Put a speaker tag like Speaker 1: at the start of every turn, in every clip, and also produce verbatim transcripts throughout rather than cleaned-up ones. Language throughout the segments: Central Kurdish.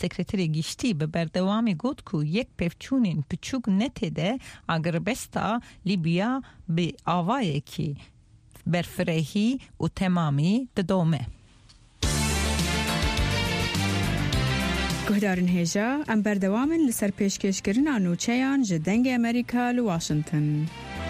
Speaker 1: سکرتری گشتی به بردوامی گفت که یک پفچونین پچوک نتیده اگربستا لیبیا به آوایی که برفرهی و تمامی ددومه.
Speaker 2: گهدارن هجا ام بردوامن لسر پیشکشکرین آنوچهان جدنگ امریکا لواشنطن.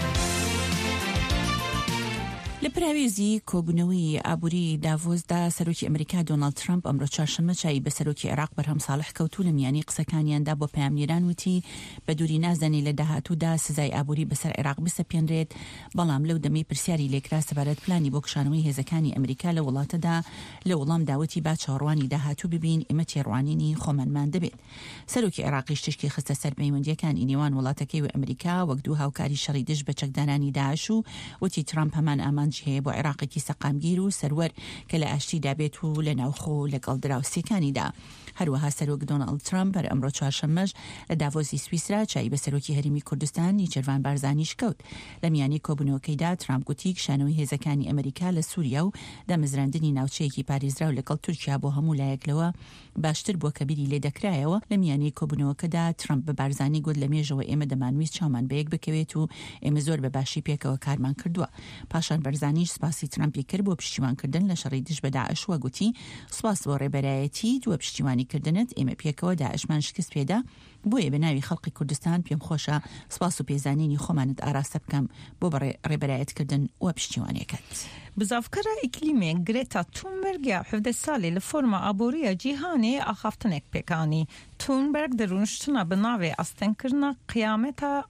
Speaker 3: لپراویزی کوبنوی ابوری داووز دا سروکی امریکا دونالد ترامپ امرو چهارشنبه چای به سروکی عراق برهم صالح کوتول میانی قسەکانیان دا بۆ پەیامنێران وتی بەدووری نازانی لە داهاتوودا سزای ئابووری بەسەر عێراق بسەپێنرێت بەڵام لەو دەمەی پرسیاری لێکرا سەبارەت پلانی بۆ کشانەوەی هێزەکانی ئەمریکا لە وڵاتەدا لە وەڵام داوتی با چاڕوانی داهاتوو ببین ئێمە تێڕوانینی خۆمانمان دەبێت. سەرۆکی عێراقیش تشکی خستە سەر پەیوەندیەکانی نێوان وڵاتەکەی و ئەمریکا وەک دوو هاوکاری شەڕی دژ بە چەکدارانی داعش و وتی ترامپ هەمان ئامانجی هەیە بۆ عێراقێکی سەقامگیر و سەروەر کە لە ئاشتیدا بێت و لە ناوخۆ لەگەڵ دراوسەکانیدا. هەروەها سەرۆک دۆناڵد ترامپ بەر ئەمڕۆ چوارشەممەش لە داڤۆسی سویسرا چای بە سەرۆکی هەرێمی کوردستان نیچێروان بارزانیش کەوت. لە میانی کۆبوونەوەکەیدا ترامپ گوتی کشانەوەی هێزەکانی ئەمریکا لە سووریا و دامەزراندنی ناوچەیەکی پارێزرا و لەگەڵ تورکیا بۆ هەموو لایەکلەوە باشتر بۆ کە بیری لێ دەکرایەوە. لە میانی کۆبوونەوەکەدا ترامپ بە بارزانی گوت لە مێژەوە ئێمە دەمانویست چاومان بەیەک بکەوێت و ئێمە زۆر بە باشی پێکەوە کارمان کردووە. پاشان بەرزانیش سپاسی ترامپی کرد بۆ پشتیوانکردن لە شەڕی دژ بە داعش و گوتی سپاس بۆ ڕێبەرایەتی دووە پشتیوانیکردنت ئێمە پێکەوە داعشمان شکست پێدا بۆیە بە ناوی خەڵقی کوردستان پێم خۆشە سپاس و پێزانینی خۆمانت ئاراستە بکەم بۆ بە ڕێبەرایەتکردن و پشتیوانیەکەت.
Speaker 1: بزافکرا اقلیمی گریتا تونبرگ هفده سالی لفرما آبوری جیهانی آخافتنک پکانی. تونبرگ درونشتنا بناوی استن کرنا قیامتا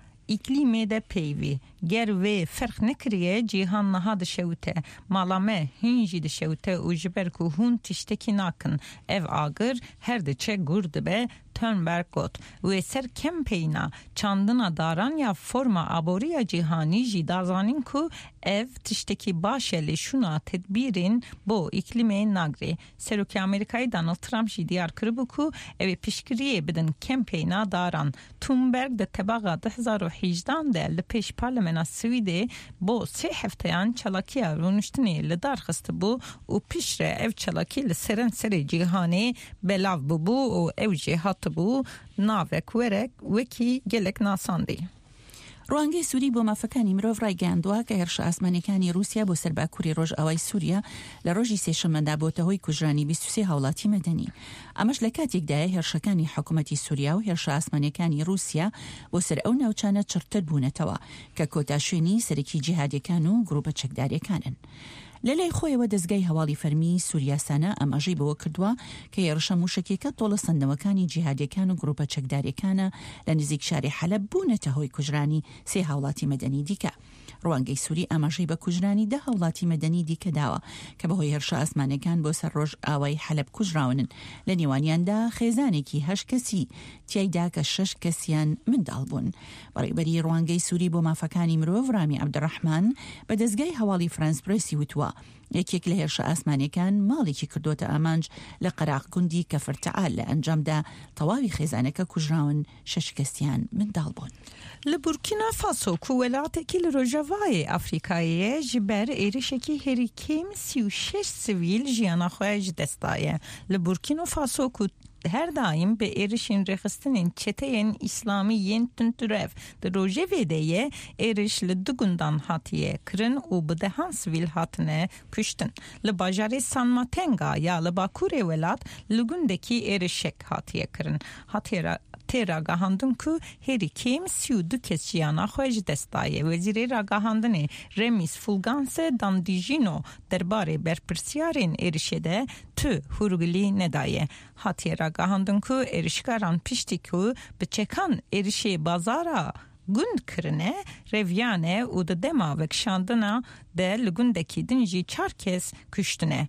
Speaker 1: اقلیمی ده پیوی گر و فرق نکریه جیهان نها ده شوته مالامه هنجی ده شوته و جبرکو هون تشتکی ناکن ev آگر هر ده چه گرد به تونبرگ گوت و سر کمپینا چاندنا داران یا فرما آبوری جیهانی جی دازانین کو ev tişteki başeli şuna tedbirin bu iklimi nagri. Seruki Amerika'yı Donald Trump jî diyar kırıbı ku evi pişkiriye bidin kempeyna daran. Thunberg de tebaga iki bin on heşt de li peş parlamena Swede bu sê hefteyan çalakiya rûniştinê li dar xiste bû û pişre ev çalakî li seren serê cîhanê belav bûbû û ev jê hatibû navek werek wekî gelek nasandî.
Speaker 3: ڕوانگەی سووری بۆ مافەکانی مرۆڤ ڕایگەاندووە کە هێرشە ئاسمانیەکانی رووسیا بۆ سەرباکووری ڕۆژئاوای سووریا لە ڕۆژی سێشەممەدا بۆتە هۆی کوژرانی بیست و سێ هاوڵاتی مەدەنی. ئەمەش لە کاتێکدایە هێرشەکانی حکوومەتی سووریا و هێرشە ئاسمانیەکانی رووسیا بۆ سەر ئەو ناوچانە چڕتر بوونەتەوە کە کۆتا شوێنی سەرەکی جیهادیەکان و گروپە چەکداریەکانن. لەلای خۆیەوە دەستگای هەواڵی فەرمی سووریاسانە ئەماژەی بەوە کردووە کە هێرشە موشکێکە تۆڵە سندەوەکانی جیهادیەکان و گروپە چەکداریەکانە لە نزیک شاری حەلەب بوونەتە هۆی کوژرانی سێ هاوڵاتی مەدەنی دیکە. ڕوانگەی سووری ئاماژەی بە کوژرانی دە هاوڵاتی مەدەنی دیکە داوە کە بەهۆی هێرشە ئاسمانەکان بۆ سەر ڕۆژ ئاوای حەلەب کوژراونن. لە نێوانیاندا خێزانێکی هەشت کەسی تیایدا کە شەش کەسیان منداڵ بوون. بەڕێوەبەری ڕوانگەی سووری بۆ مافەکانی مرۆڤ ڕامی عەبدوڕەحمان بە دەستگای هەواڵی فرانس پرێسی وتووە یەکێک لە هێرشە ئاسمانیەکان ماڵێکی کردوتە ئامانج لە قەراق گوندی کەفرتەعال لە ئەنجامدا تەواوی خێزانەکە کوژراون شەش کەسیان منداڵ بوون.
Speaker 1: لە بورکینا فاسۆ کو وڵاتێکی لە ڕۆژاوای ئەفریقایە ji ber êrişekî herîkêm sî û şeş sivîl jiyana xwe ji dest daye. Li Burkina Faso ku her daim be êrişên rêxistinên çeteyên İslamî yên tunturev di rojevê de ye êriş li du gundan hatiye kirin û bi dehan sivîl hatine kuştin. Li bajarê San Matenga ya li Bakurê welat li gundekî êrişek hatiye kirin. Hatiye têra gahandin ku herî kêm sî û du kes jiyana xwe ji dest daye. Wezîrê ragihandinê Remis Fulganse Dandijino derbarê berpirsyarên êrişê de tu hûrgilî nedaye. Hatiye ragihandin ku êrişkaran piştî ku bi çekan êrişê bazara gund kirine revyane û di dema vekişandina de li gundekî din jî çar kes kuştine.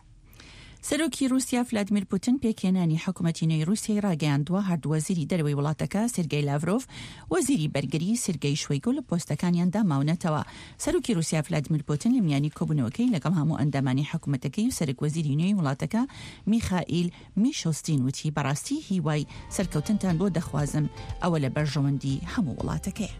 Speaker 3: سەرۆکی رووسیا ڤلادیمیر پوتین پێکهێنانی حکوومەتی نوێی رووسیای ڕاگەیاندووە هەردوو وەزیری دەرەوەی وڵاتەکە سێرگەی لاڤرۆڤ وەزیری بەرگری سێرگەی شوەیگۆ لە پۆستەکانیاندا ماونەتەوە. سەرۆکی رووسیا ڤلادیمیر پوتین لە میانی کۆبوونەوەکەی لەگەڵ هەموو ئەندامانی حکوومەتەکەی و سەرۆک وەزیری نوێی وڵاتەکە میخائیل میشۆستین وتی بەڕاستی هیوای سەرکەوتنتان بۆ دەخوازم ئەوە لە بەرژەوەندی هەموو وڵاتەکەیە.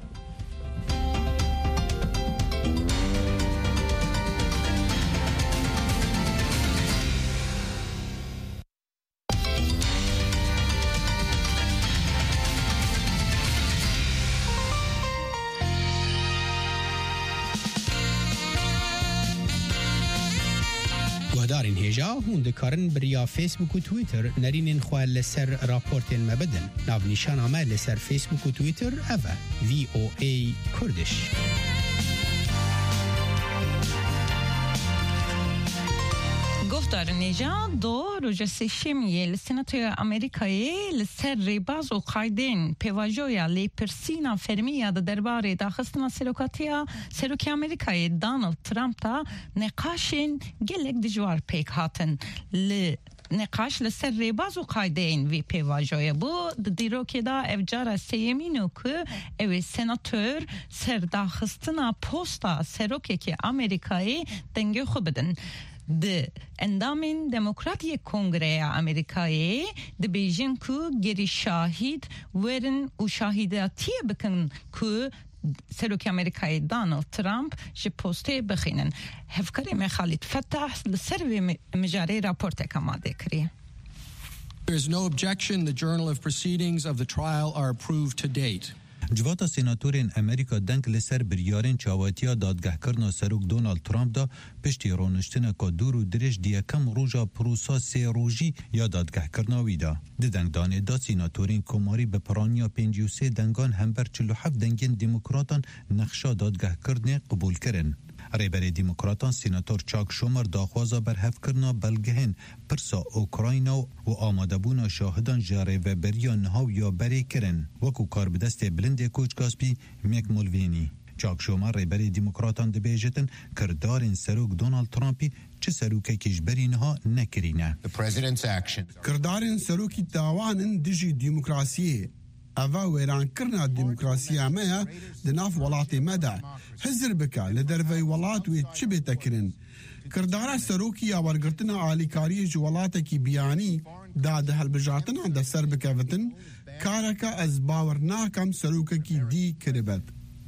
Speaker 4: دارین هجا هون دکارن بریا فیسبوک و تویتر نرینین خواه لسر راپورتین مبدن ناو نیشان آمه لسر فیسبوک و تویتر اوه وی او ای کردش.
Speaker 1: گفتار نژاد دو روز سشمی لسناتوی آمریکایی لسر ریباز و قایدین پیواجویا لیپرسینا فرمیا در درباره داخستنا سلوکاتیا سلوکی آمریکایی دانالد ترامپ تا نقاشین گلک دجوار پیک هاتن ل نقاش لسر ریباز و قایدین وی پیواجویا بود دیرو که دا افجار سیمینو که اوی سناتور سر داخستنا پوستا سلوکی که آمریکایی دنگه خوب بدن د اندامین دموکراتی کنگره امریکایی د بیژن کو گری شاهد ورن و شاهداتی بکن کو سلوک امریکایی دانالد ترامپ جه پوسته بخینن هفکاری می خالد فتح لسروی مجاری راپورت کماده کری.
Speaker 5: There is no objection. The journal of proceedings of the trial are approved to date.
Speaker 6: جواتا سیناتورین امریکا دنگ لسر بریارین چاواتیا دادگه کرنا سروک دونالد ترامپ دا پشتی رونشتن که دور و درش دیه کم روژا پروسا سی روژی یا دادگه کرناوی دا. ده دنگ دانه دا سیناتورین کماری به پرانیا پنجی و سه دنگان همبر چلو هفت دنگین دموکراتان نقشا دادگه کرنه قبول کرن. ریبر دیموکراتان سیناتور چاک شومر داخوازا بر هف کرنا بلگهن پرسا اوکراینا و آماده بونا شاهدان جاره و بریان ها یا بری کرن وکو کار بدست بلند کوچ گاسپی میک مولوینی. چاک شومر ریبر دیموکراتان دبیجتن کردارین سروک دونالد ترامپی چه سروکه کشبرین ها نکرینه.
Speaker 7: کردارین سروکی تاوانن دیجی دیموکراسیه اوه ویران کرنا دموکراسی همه دناف ولات مده حزر بکا لدروی ولات وی چی بیتا کرن کردارا سروکی یا ورگرتنا آلیکاری جوالات کی بیانی دا ده هلبجاتنا دا سر بکاوتن کارکا از باورناکم سروکا کی دی کربت.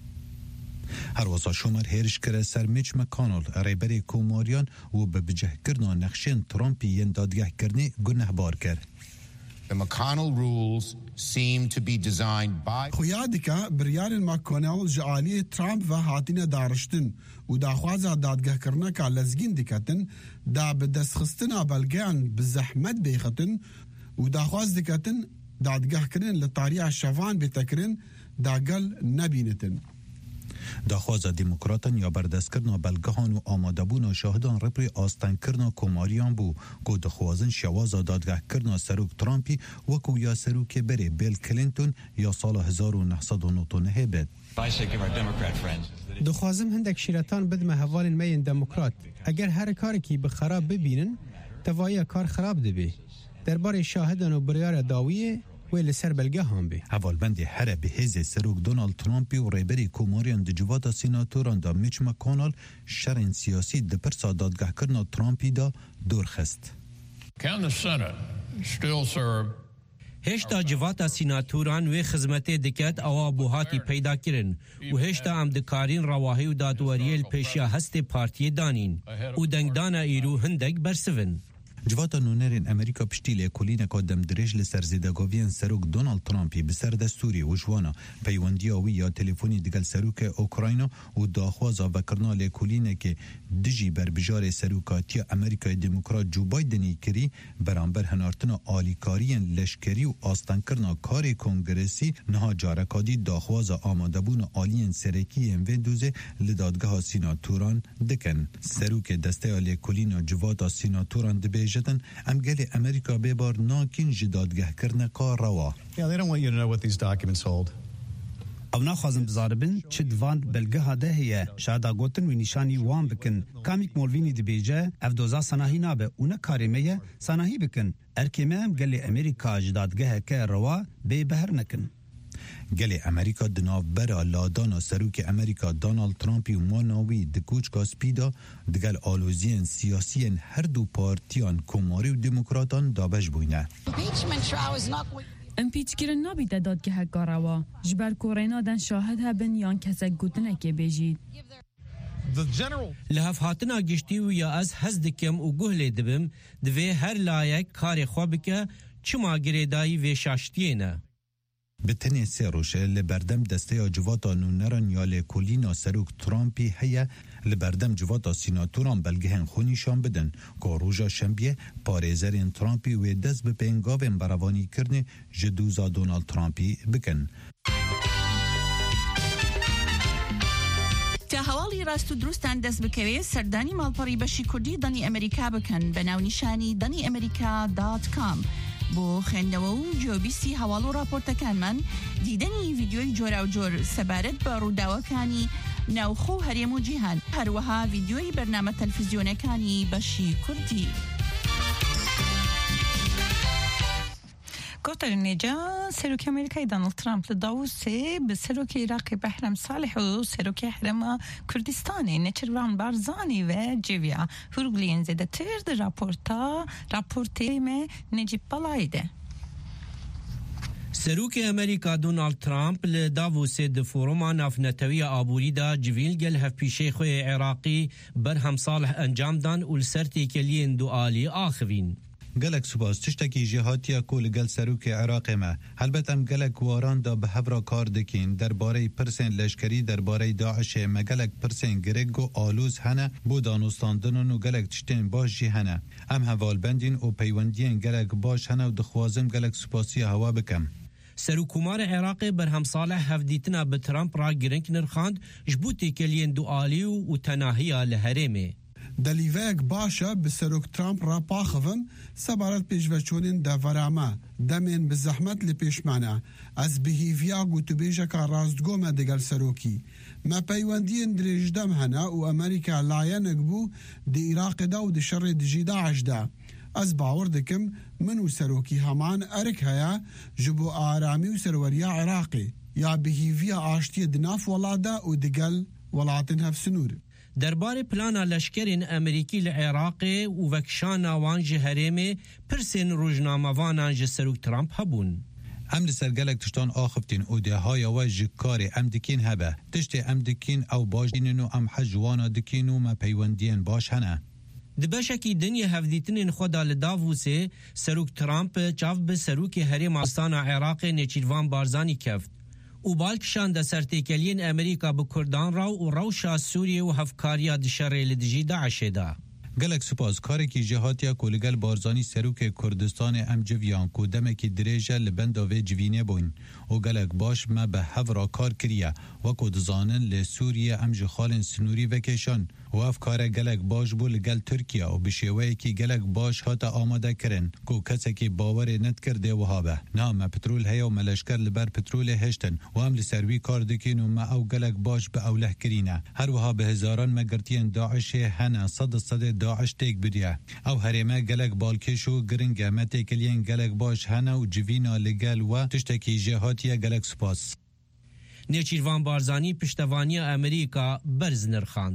Speaker 6: هر واسا شومر هیرش کرده سر میچ مکانل ریبری کوماریان و به بجه کرنا نقشین ترامپی ین دادگه کرنه گنه بار کرد.
Speaker 8: The McConnell rules seem to be designed by
Speaker 7: خویادکا بریارن مکانل جعالی ترامپ و حاتین دارشتن و دا خوازا دادگه کرنا که لزگین دکتن دا بدست خستنا بلگان بزحمت بیختن و دا خواز دکتن دادگه کرن لطاریع شوان بیتکرن دا گل نبینتن.
Speaker 6: داخواز دموکراتان یا بردست کرنا بلگهان و آماده بونا شاهدان رپری آستن کرنا کماریان بو که دخوازن شوازا دادگه کرنا سروک ترامپی وکو یا سروک بری بیل کلینتون یا سال هزار و نهصد و نود و نه بید.
Speaker 4: دخوازم هندک شیرتان بدمه حوالین مین دموکرات اگر هر کاری که بخراب ببینن توایی کار خراب دبی درباره شاهدان و بریار داویه ویل سر بلگه هم بی.
Speaker 6: حوالبندی هر به هزه سروک دونالد ترامپی و ریبری کوماریان دجواتا سیناتوران دا میچ مکانال شرین سیاسی دپرسا دادگه کرنا ترامپی دا دور خست.
Speaker 9: هشتا جواتا سیناتوران و خدمت دکت او بوهاتی پیدا کرن و هشتا ام دکارین رواهی و دادواریل پیشیا هست پارتی دانین و دنگدانا ایرو هندک برسون.
Speaker 6: جواتا نونرین امریکا پشتیل کلینه که دم درش لسر زیدگاوین سروک دونالد ترامپی بسر دستوری و جوانا پیوندیاوی یا تلفونی دگل سروک اوکراینا و داخوازا و کرنال کلینه که دجی بر بجار سروکاتی امریکای دموکرات جو بایدنی کری برانبر هنارتنا آلیکارین لشکری و آستان کرنا کار کنگرسی نها جارکادی داخوازا آماده بون آلین سرکی ویندوزه لدادگاه سیناتوران دکن. سروک دسته آلی کلینا جواتا سیناتوران دبیج جدن امگل امریکا ببار ناکین جدادگه کرنه کار روا.
Speaker 10: Yeah, they don't want you to know what these documents hold.
Speaker 11: او نخوازم بزاربن چه دوان بلگه هاده هیه شادا گوتن و نشانی وان بکن کامیک مولوینی دی بیجه اف دوزا سناهی نابه اونا کاریمه سناهی بکن ارکیمه هم گلی امریکا جدادگه که روا بی بهر نکن.
Speaker 6: گلی امریکا دناف برا لادانا سروک امریکا دونالد ترامپی و ماناوی دکوچ کاسپیدا دگل آلوزین سیاسیین هر دو پارتیان کماری و دموکراتان دابش بوینه.
Speaker 2: امپیچ کرن نابیده دادگه گاروا جبر کورینا دن شاهد هبن یان کسک گوتنه که بیجید.
Speaker 9: لحف هاتنا گشتی و یا از هزدکم و گهل دبم دوی هر لایک کار خواب که چما گریدایی و شاشتیه نه.
Speaker 6: بتنی سروش لبردم دسته جواتا نونران یا لکولینا سروک ترامپی هیا لبردم جواتا سیناتوران بلگهن خونیشان بدن که روژا شنبیه پارێزەرên ترامپی و دست به پنگاوین بروانی کرنه جدوزا دونالد ترامپی بکن.
Speaker 3: تا هەواڵی ڕاست و دروستان دەست بکەوێت سەردانی ماڵپەڕی بەشی کوردی دەنی ئەمریکا بکەن بە ناونیشانی دەنی ئەمریکا دات کام. بۆ خوێندنەوە و جۆبیستی هەواڵ و راپۆرتەکانمان دیدەنی ڤیدیۆی جۆرا و جۆر سەبارەت بە ڕووداوەکانی ناوخۆ و هەرێم و جیهان، هەروەها ڤیدیۆی بەرنامە تەلەڤیزیۆنەکانی بەشی کوردی.
Speaker 1: قطر نجا سروک امریکای دونالد ترامپ لداووسه به سروک عراق بهرام صالح و سروک حرم کردستانی نچروان بارزانی و جویا هرگلین زده ترد راپورتا راپورتی میں نجیب بلایده.
Speaker 9: سروک امریکا دونالد ترامپ لداووس د فوروما نافنتوی آبوری دا جویل گل هفپیشه خوی عراقی برهم صالح انجام دان و لسرتی کلین دوالی آخوین.
Speaker 6: گلک سپاس تشتکی جهاتیا کول گل سروک عراق ما البته گلک واران دا به هفرا کار دکین درباره پرسن لشکری درباره داعش مگلک پرسن گرگ و آلوز هنه بو دانستاندن و گلک تشتین باش جی هنه ام هوال بندین و پیوندین گلک باش هنه و دخوازم گلک سپاسی هوا بکم.
Speaker 9: سروکومار عراق برهم صالح هفدیتنا به ترامپ را گرنگ نرخاند جبوتی کلین دوالی و تناهی لهرمه.
Speaker 7: دلیوک باشا به سروک ترامپ را پاخوم سبارت پیشوچونین دا ورامه دمین به زحمت لپیشمانه از بهیویا گوتو بیجا که راستگومه دگل سروکی ما پیوندین دریجدم هنه و امریکا لاینک بو دی عراق دا و دی شر دی داعش دا از باور دکم منو سروکی همان ارک هیا جبو آرامی و سروریا عراقی یا بهیویا آشتی دناف ولادا و دگل ولاتن هفسنور.
Speaker 9: درباره پلانا لشکرین امریکی لعراق و وکشان وان جهرمه پرسین روزنامه وانان جسروک ترامپ هبون.
Speaker 6: ام لسرگلک تشتان آخفتین او ده های و جکار ام دکین هبه تشت ام دکین او باش دینن و ام حجوانا دکین و ما پیوندین باش هنه.
Speaker 9: دبشکی دنیا هفدیتنین خدا لداووسه سروک ترامپ چاف به سروک هرم آستان عراق نچیروان بارزانی کفت. و بالکشان دا سرتیکلین امریکا به کردان را و روشا سوریه و هفکاریا دشاره لدجی داعش دا.
Speaker 6: گلک سپاس کاری که جهاتیا کولگل بارزانی سروک کردستان ام جویان کو دمکی دریجه لبنداوی جوینه بوین و گلک باش ما به هفرا کار کریه و کدزانن لسوریه ام جخالن سنوری وکشان و افکار گلک باش بو لگل ترکیه و بشیوه که گلک باش هاتا آماده کرن کو کسی که باور ند کرده و هابه نام پترول هیا و ملشکر لبر پترول هشتن و هم لسروی کار دکین و ما او گلک باش به اوله کرینه هر وها به هزاران مگرتین داعش هنه صد صد داعش تیک بدیه او هریمه گلک بالکش و گرنگه متکلین گلک باش هنه و جوینا لگل و تشتکی جهاتیه گلک سپاس.
Speaker 9: نیچیروان بارزانی پشتوانی امریکا برز نرخاند.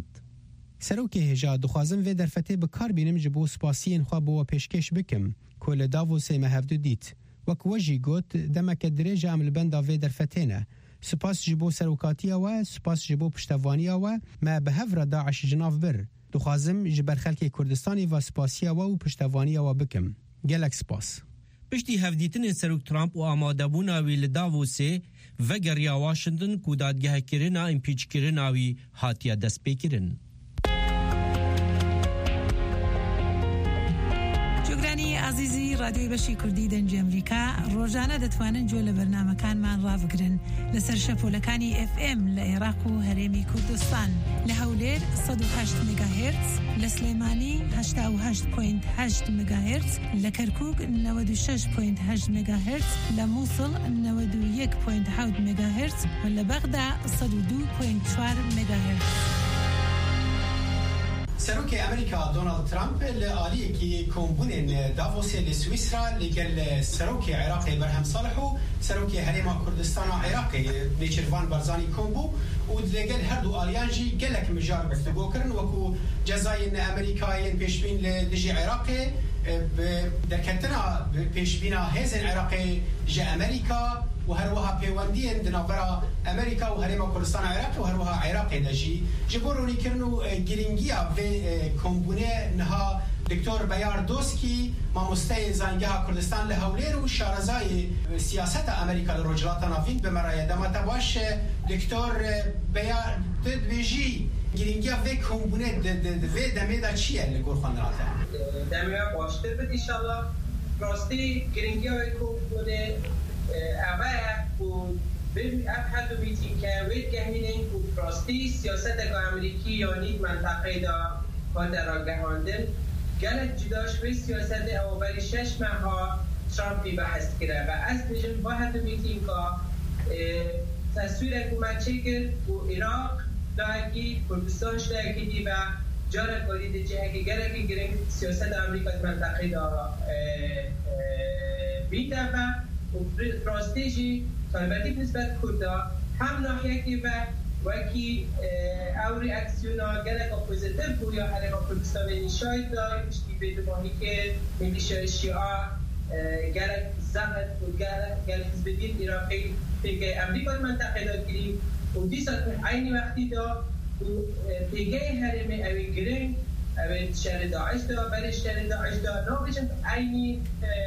Speaker 4: سروکی هجا دخوازم و درفته بکار بینم جبو سپاسین خواه بو پیشکش بکم کل داووسی مهفدو دیت وک وجی گوت دمک دریجه عمل بندا و درفتینه سپاس جبو سروکاتی و سپاس جبو پشتوانی و ما به هفر داعش جناف بر دخوازم جبر خلک کردستانی و سپاسی و پشتوانی و بکم گلک سپاس.
Speaker 9: پشتی هفدیتن سروک ترامپ و آماده بونا وی لداووسی و گریا واشنطن کودادگه کرنا امپیچ کرنا وی هاتیا دست پیکرن.
Speaker 12: عزیزی رادیوی بەشی کوردی دەنجی ئەمریکا ڕۆژانە دەتوانن جۆ لە بەرنامەکانمان ڕابگرن لەسەر شەپۆلەکانی ئف ئێم لە عێراق و هەرێمی کوردستان لە هەولێر سەد و هەشت مێگاهێرتز لە سلێمانی هەشتا و هەشت پۆینت هەشت مێگاهێرتز لە کەرکووک نەوەد و شەش پۆینت هەشت مێگاهێرتز لە مووسڵ نەوەد و یەک پۆینت حەوت مێگاهێرتز و لە بەغدا سەد و دوو پۆینت چوار مێگاهێرتز.
Speaker 4: سروک امریکا دونالد ترامپ لآلیه که کمبونین داووسی لسویسرا لگل سروک عراقی برهم صالح و سروک هرم کردستان عراقی نیچروان برزانی کمبو و لگل هر دو آلیانجی گلک مجار گفتگو کرن وکو جزاین امریکایین پیشبین لجی عراقی درکتنا پیشبینا هزن عراقی جی امریکا و هر وها پیوندین دنابرا امریکا و هرم کردستان عراق و هر وها عراق دجی جبرونی کرنو گرینگیا و کمبونه نها دکتر بیار دوسکی ماموسته زنگه کردستان لهولیر و شارزای سیاست امریکا لرجلات نافین به مرایه دمت باش دکتر بیار تدویجی گرینگی و کمبونه و دمه دا چیه لگور خواندناته؟
Speaker 13: دمه باشتر بد ایشالله راستی گرینگی و کمبونه اوه و ببین اب حد بیتیم که وید گهینین و راستی سیاست اگه امریکی یعنی منطقه دا کانده را گهاندن گلت جداش به سیاست اولی شش ماه ها ترامپی بحث کرده و از بجن واحد میتیم که تصویر حکومت چه کرد و عراق داکی کردستانش داکی دی و جاره کاری دی جه که گره که گرنگ سیاست امریکا منطقه دا بیده و راستی جی طالباتی نسبت کرده هم ناحیه که و وکی او ریاکسیونا گلک اپوزیتیو بود یا حالا کردستان نشاید داریم اشتی بدمانی که میلیشه شیعه گلک زغد و گلک حزبدین عراقی پیگه امریکا منطقه دا گریم و دیسا عینی وقتی دا و پیگه حرم اوی گرنگ اوی شهر داعش دا برای شهر داعش دا نابشن عینی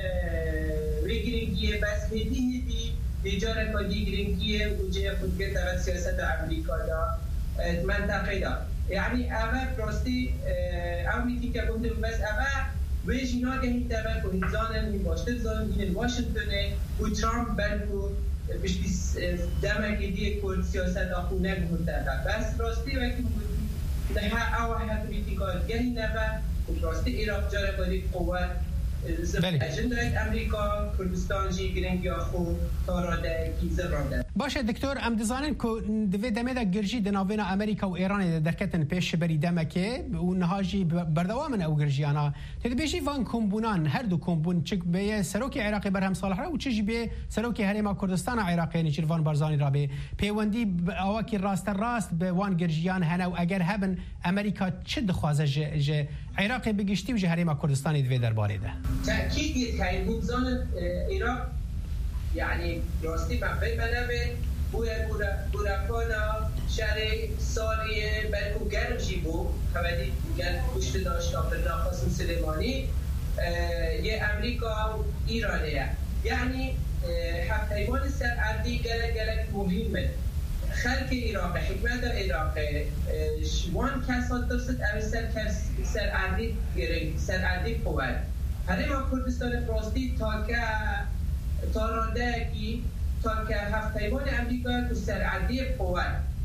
Speaker 13: وی گرنگیه بس هدی هدی دیجاره کادی گرینگیه و جه خودگه تغییر سیاست امریکا دا منطقه دا یعنی اول راستی او میتی که گفتم بس اول ویش اینا که این تغییر که هیزانن این باشتر زانن این واشنطنه و ترامپ بلکو بشتی دمه که دیگه کل سیاست آخونه بهتر بس راستی وقتی ده او حتی میتی که گهی نبه و راستی عراق جاره کادی قوت اجندای امریکا کردستان جی گرنگی آخو تاراده کیزه رانده
Speaker 4: باشه دکتر ام دزانن که دوی دمه دا گرجی دناوینا امریکا و ایران درکتن پیش بری دمه که و نهاجی بردوامن او گرجیانا تد بیشی وان کمبونان هر دو کمبون چک به سروکی عراقی برهم صالح را و چجی به سروکی حریم کردستان عراقی نیچر وان برزانی را به پیوندی اواکی راست راست به وان گرجیان هنو اگر هبن امریکا چه دخوازه ج عراقی بگشتی و ج حریم کردستان دوی درباره ده
Speaker 13: تأكيد كاين نظام العراق يعني راستي مفهوم بنابه بويا بوراكانا شهر ساریه بلکو گرم جیبو خبری گرم پشت داشت آفرنا قاسم سلیمانی یه امریکا و ایرانیه یعنی حقیقان سرعردی گلک گلک مهمه خلق عراق حکمت عراق شوان کسات درست اوی سرعردی سرعردی قوت حریم کردستان فراستی تا که تا رانده کی تا که هفت ایوان امریکا تو سرعردی قوت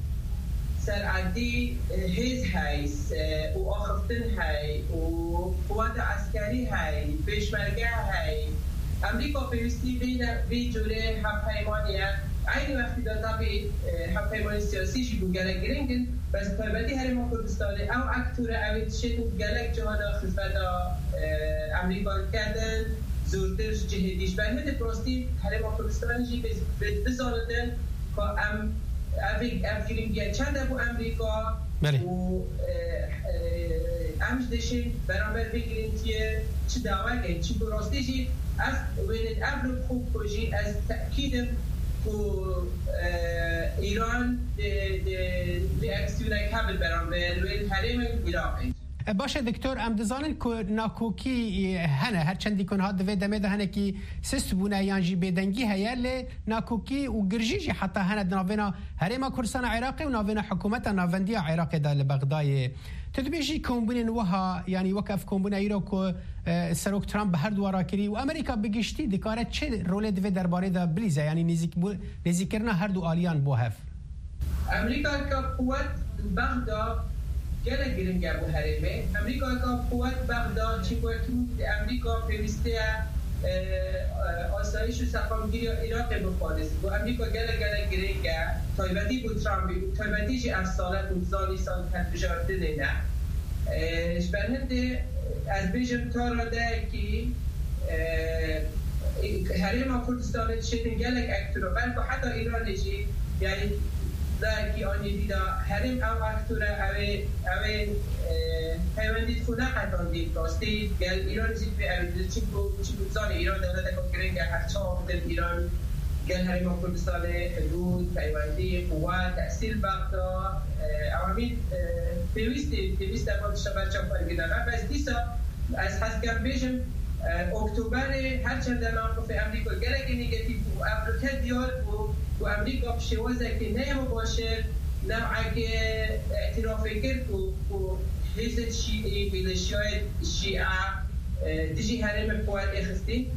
Speaker 13: سرعردی هیز هیست و آخفتن هی و قوت عسکری هی پیشمرگه هی امریکا پیوستی بین بی جوره هفت ایوانیه این وقتی داتا بی هفت ایوان سیاسی جی بو گلک گرنگن بس طایبتی حریم کردستان او اکتور اوید شد گلک جهادا خدمت امریکا کردن زورترش جهدیش برهده پراستی حریم کردستان جی بزاردن که ام اوید گرنگیه چند ابو امریکا و امش دشین برامبر بگرنگیه چه دعوه گه چه براستی جی از ویلد ابرو خوب کجی از تأکیدم و ایران ریاکسیون کابل برامبر و حریم عراقی
Speaker 4: باشه دکتر ام دزانن که ناکوکی هنه هر چندی کن ها دوی دمه ده هنه کی سست بونه یانجی بدنگی هیا لی ناکوکی و گرجیجی حتی هنه ناوینا حریم کردستان عراقی و ناوینا حکومت ناوندی عراقی ده لبغدای تدبیجی کمبونین وها یعنی وکف کمبون ایرو که سروک ترامپ به هر دوارا کری و امریکا بگشتی دکاره چه رول دوی درباره ده بلیزه یعنی نزیک کرنا هر دو آلیان بو هف
Speaker 13: امریکا که قوت بغداد گله گرنگ ابو حریمه امریکا که قوت بغداد چی باید امریکا پیوسته آسایش و سفامگیری عراق بخوانست و امریکا گله گله گرنگ تایبتی بود ترامپی تایبتی جی از سالت و زانی سال کت بجارده نه شبرهنده از بیجم تا را ده که حریم کردستان شدن گلک اکتورا بلکه حتی ایران جی یعنی داکی آنی دیدا حریم او اکتورا اوه اوه پیوندید خونه قطعان دید راستی گل ایران زید به اوه دیده چی بود زان ایران دولت کنگرنگ هرچه آفدن ایران گل حریم کردستان حدود پیوندی قوت تأثیر بغدا اوامید پیوستی پیوست افراد شبر چاپ فرگیدن بس دیسا از حس کم بیشم اکتبر هرچند در موقف امریکا گلک نگاتیو و امریکا دیار و امریکا بشوازه که نیم باشه نوعه که اعتراف کرد و حزب شیعی میلیشیای شیعه دیجی حرم قوات اخستی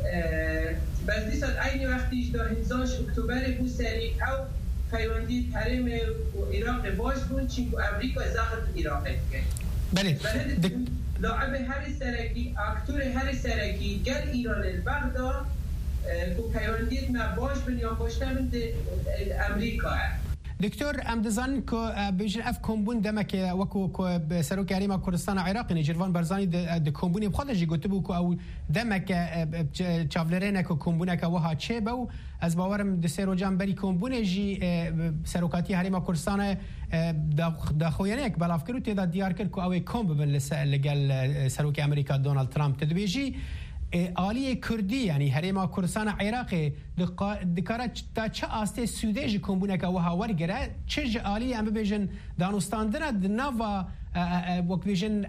Speaker 13: بس دی سال این وقتیش دا هنزانش اکتبر بو سری او خیواندی حرم و عراق باش بون چین که امریکا زخط عراق کرد
Speaker 4: بله
Speaker 13: لاعب هر سرکی اکتور هر سرکی گل ایران البغدا که خیواندیت ما باش بن یا باشتن امریکا
Speaker 4: دکتور ام دزان که بیشتر اف کمبون دمک وکو که سروک حریم کردستان عراق نجروان برزانی د کمبونی بخاطر جی گفته بود که او دمک چاولرینه که کمبونه که وها چه بو از باورم د سرو جنبری کمبونه جی سروکاتی حریم کردستان د خوینه یک بلاف کرد تا دیار کرد که او کمب بن لگل سروک امریکا دونالد ترامپ تدبیجی آلی کردی یعنی حریم کردستان عراقی دکاره تا چه آسته سودج کمبونه که وها ورگره چه آلی ام بیشن دانستاندن دنوا وقت بیشن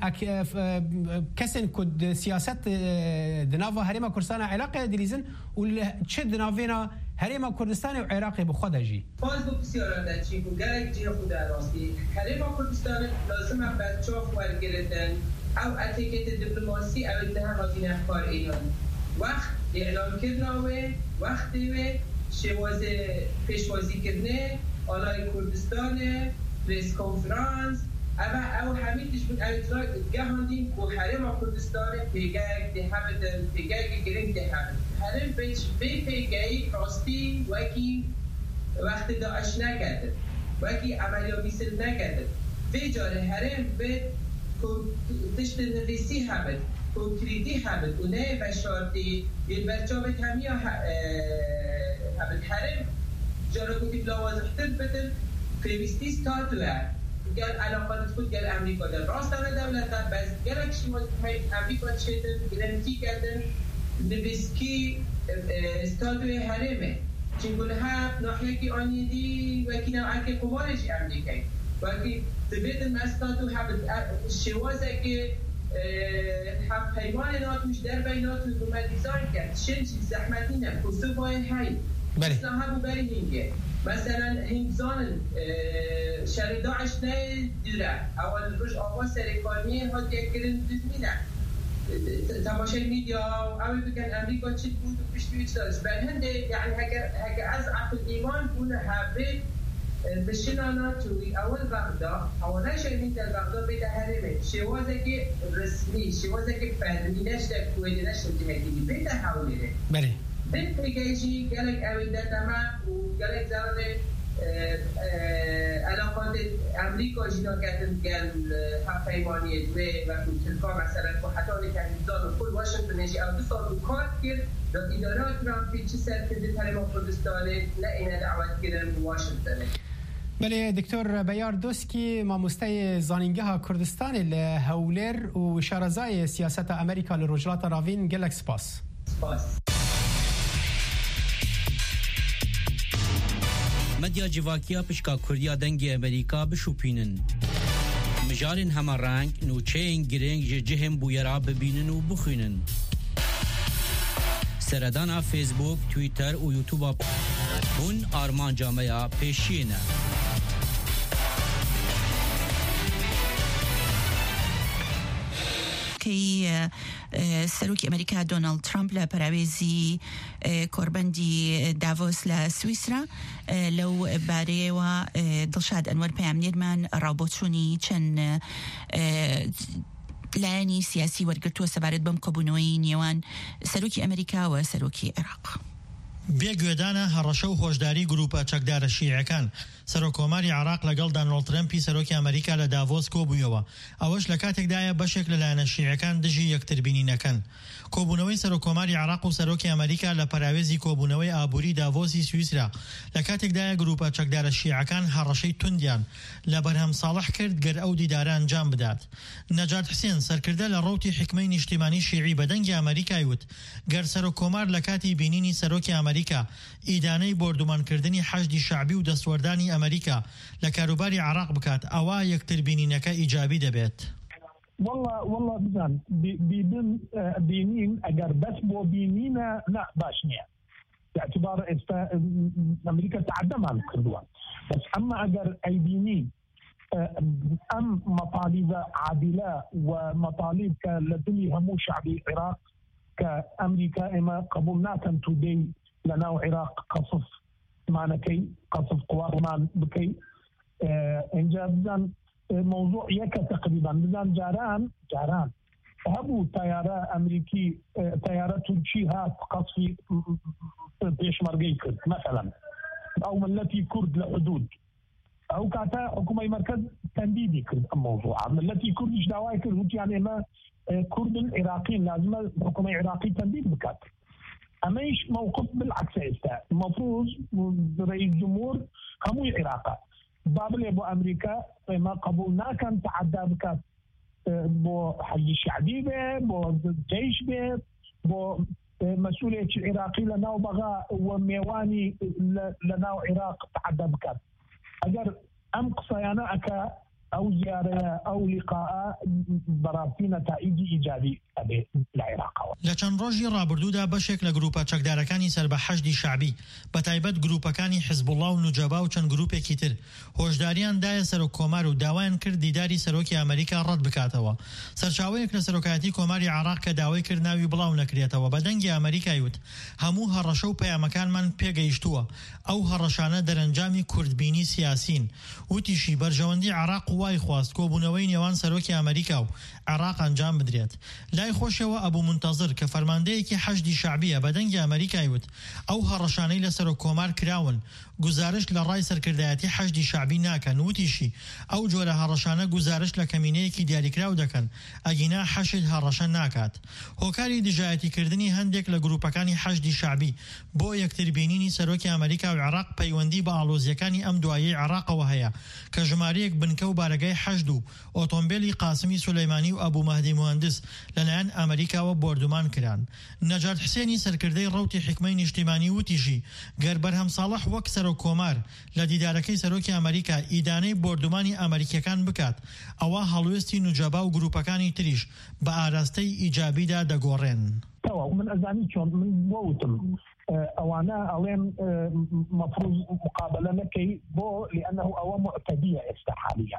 Speaker 4: کسن کد سیاست دنوا حریم کردستان عراقی دلیزن و چه دنوینا حریم کردستان عراقی بخواد جی.
Speaker 13: باز دو بسیاران چی بود گرگ جی خود راستی حریم کردستان لازم بچه‌ها ورگردن او اتیکت دیپلماسی او ده هاتین افکار ایران وقت اعلام کردناوه وقتی و شواز پیشوازی کردنه آلای کردستان پریس کنفرانس او او همیتش بود او گهاندیم که حرم کردستان پیگه ده همه پیگه گرنگ ده همه حرم بیچ بی پیگه راستی وکی وقت داعش نکرده وکی عملیا میسل نکرده به جاره حرم به تشت نویسی هبد کنکریتی هبد و نه بشارتی یه برچه به کمی هبد حرم جارا کنی بلاوازختر بدن پیوستی ستاتوه گل علاقات خود گل امریکا در راستانه دولتا بس گل اکشی مازد امریکا چیدن گرنتی کردن نویسکی ستاتوه حرمه چنگونه ها ناحیه که آنیدی وکی نوعه که قمارشی امریکایی وکی تبید المستاتو حبت شوازه که هم پیمان ناتوش در بیناتو دومه دیزاین کرد شنچی زحمتی نه کسو باید های مثلا همو بری هنگه مثلا هنگزان شر داعش نه دوره اول روش آواز سرکانی ها دیگه کرن دوز میدن تماشای میدیا اول بگن امریکا چی بود و پشتوی چی دارش برهنده یعنی هکر از عقل ایمان بونه حبه بشنانا توی اول بغداد اول شهرین در بغداد بیت حرمه شوازه که رسمی شوازه که فردی نشده کویده نشده جهدی بیت حولیره
Speaker 4: بله
Speaker 13: بیت بگیشی گلک اویده تمام و گلک زران علاقات امریکا جینا کردن گل حق پیمانی دوی و تلکا مثلا که حتی نکنیزان و کل واشنطن نشی او دو سال رو کار کرد دا ایدارات ترامپی چه سر کرده حرم کردستانه نه اینه دعوت کردن واشنطنه
Speaker 4: بله دکتر بیار دوسکی ماموسته زانینگه کردستان لهولر و شارزای سیاست امریکا لروجلات راوین گلک سپاس
Speaker 13: سپاس
Speaker 9: مدیا جواکیا پشکا کردیا دنگی امریکا بشوپینن مجارن همه رنگ نوچه گرنگ جهم بویرا ببینن و بخوینن سردان فیسبوک تویتر و یوتیوب هون آرمان جامعه پیشینه
Speaker 3: کی سروک امریکا دونالد ترامپ لپراویزی کوربندی دافوس لسویسرا لو باره و دلشاد انوار پیامنیر من رابطونی چن لانی سیاسی ورگرتو سبارت بم کبونوی نیوان سروک امریکا و سروک عراق
Speaker 14: بێگوێدانە هەڕەشە و هۆشداری گروپە چەکدارە شیعەکان سەرۆکۆماری عراق لەگەڵ دانەڵد ترەمپی سەرۆکی ئەمریکا لە داڤۆس کۆبوویەوە ئەوەش لە کاتێکدایە بەشێک لەلایەنە شیعەکان دژی یەکتربینینەکەن کۆبوونەوەی سەرۆکۆماری عراق و سەرۆکی ئەمریکا لە پەراوێزی کۆبوونەوەی ئابووری داڤۆسی سویسرا لە کاتێکدایە گروپە چەکدارە شیعەکان هەڕەشەی توندیان لە بەرهەم ساڵح کرد گەر ئەو دیدارە ئەنجام بدات نەجات حسێن سەرکردە لە ڕەوتی حکمەی نیشتیمانی شیعی بەدەنگی ئەمریکای وت گەر سەرۆکۆمار لە کاتی بینینی سەرۆکی ئەمریکا ئیدانەی بۆردومانکردنی حەشدی شعبی و دەستوەردانی ئەمریکا لە کاروباری عراق بکات ئەوە یەکتربینینەکە ئیجابی دەبێت
Speaker 15: والله والله بزن بيدن بينين اگر بس بو بينينا لا باش نيا باعتبار امريكا تعدم عن كردوان بس اما اگر اي بينين ام مطالب عادله ومطالب كالتي همو شعب العراق كامريكا اما قبولنا كان تودي لنا العراق قصف معنا كي قصف قوارنا بكي انجازا موضوع يكا تقريبا بزان جاران جاران هبو طيارة أمريكي طيارة تركيها قصفي بيش مرقي كرد مثلا أو ملتي كرد لحدود أو كاتا حكومة مركز تنديدي كرد الموضوع ملتي كرد إيش دعواي كرد يعني ما كرد العراقيين لازم حكومة عراقي تنديد بكات أما إيش موقف بالعكس إستا المفروض رئيس الجمهور همو العراق بابل ابو امريكا ما قبولنا كان تعدى بكات بو حي الشعبي به بو جيش به بو مسؤولية العراقي لنا وبغاء وميواني لنا وعراق تعدى بكات اگر ام قصيانا اكا او زيارة او لقاء براسي نتائج ايجابي العراق
Speaker 14: لچەند ڕۆژی ڕابردوودا بەشێک لە گروپە چەکدارەکانی سەر بە حەشدی شعبی بە تایبەت گروپەکانی حیزب الله و نوجەبا و چەند گروپێکی تر هۆشداریان دایە سەرۆک کۆمار و داوایان کرد دیداری سەرۆکی ئەمریکا ڕەت بکاتەوە سەرچاوەیەک لە سەرۆکایەتی کۆماری عێراق کە داوای کرد ناوی بڵاو نەکرێتەوە بە دەنگی ئەمریکای وت هەموو هەڕەشە و پەیامەکانمان پێگەیشتووە ئەو هەڕەشانە دەرەنجامی کوردبینی سیاسین وتیشی بەرژەوەندی عێراق وای خواست کۆبوونەوەی نێوان سەرۆکی ئەمریکا و عێراق ئەنجام بدرێت لای خۆشەوە ئەبوو منتەزر کە فەرماندەیەکی حەشدی شعبیە بە دەنگی ئەمریکای وت ئەو هەڕەشانەی لە سەرۆک کۆمار کراون گزارش لە ڕای سەرکردایەتی حەشدی شعبی ناکەن وتیشی ئەو جۆرە هەڕەشانە گزارش لە کەمینەیەکی دیاریکراو دەکەن ئەگینا حەشد هەڕەشە ناکات هۆکاری دژایەتیکردنی هەندێک لە گروپەکانی حەشدی شعبی بۆ یەکتربینینی سەرۆکی ئەمریکا و عێراق پەیوەندی بە ئاڵۆزیەکانی ئەم دوایەی عێراقەوە هەیە کە ژمارەیەک بنکە و بارگای حەشد و ئۆتۆمبیلی قاسمی سولەیمانی و ئەبوو مەهدی مهندس لەلایەن ئەمریکاوە بۆردومان کران نەجات حسێنی سەرکردەی ڕەوتی حکمەی نیشتیمانی وتیشی گەر بەرهەم ساڵح وەک سەرۆک کۆمار لە دیدارەکەی سەرۆکی ئەمریکا ئیدانەی بۆردومانی ئەمریکیەکان بکات ئەوە هەڵوێستی نوجەبا و گروپەکانی تریش بە ئاراستەی ئیجابیدا دەگۆڕێن
Speaker 15: من ئەزانی چۆن من بۆوتم ئەوانە ئەڵێن مەفروض مقابلە نەکەی بۆ لأنه ئەوە معتەدیە ئێستا حالیە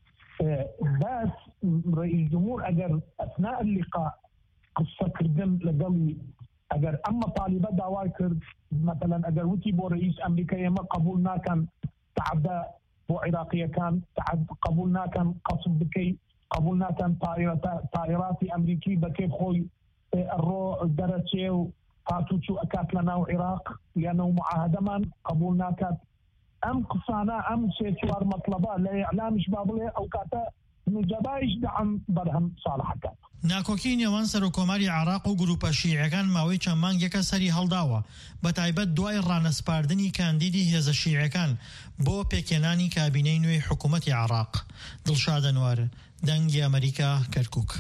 Speaker 15: بس رئيس الجمهور اگر اثناء اللقاء قصه كردن لقلي اگر اما طالبه دعوى كرد مثلا اگر وتي بو رئيس امريكا يما قبولنا كان تعدى بو عراقيه كان تعد قبولنا كان قصف بكي قبولنا كان طائرات طائرات امريكي بكي خوي الرو درجه قاتوتشو اكات لنا وعراق لانه معاهده من قبولنا كان ام قصانا ام سيتوار مطلبه لا اعلامش بابله او كاتا نجبايش دعم برهم صالح كات
Speaker 14: ناکۆکی نێوان سەرۆکۆماری عێراق و گروپە شیعەکان ماوەی چەند مانگێکە سەری هەڵداوە بە تایبەت دوای ڕانەسپاردنی کاندیدی هێزە شیعەکان بۆ پێکێنانی کابینەی نوێی حکوومەتی عێراق دڵشاد ئەنوار دەنگی ئەمریکا کەرکووک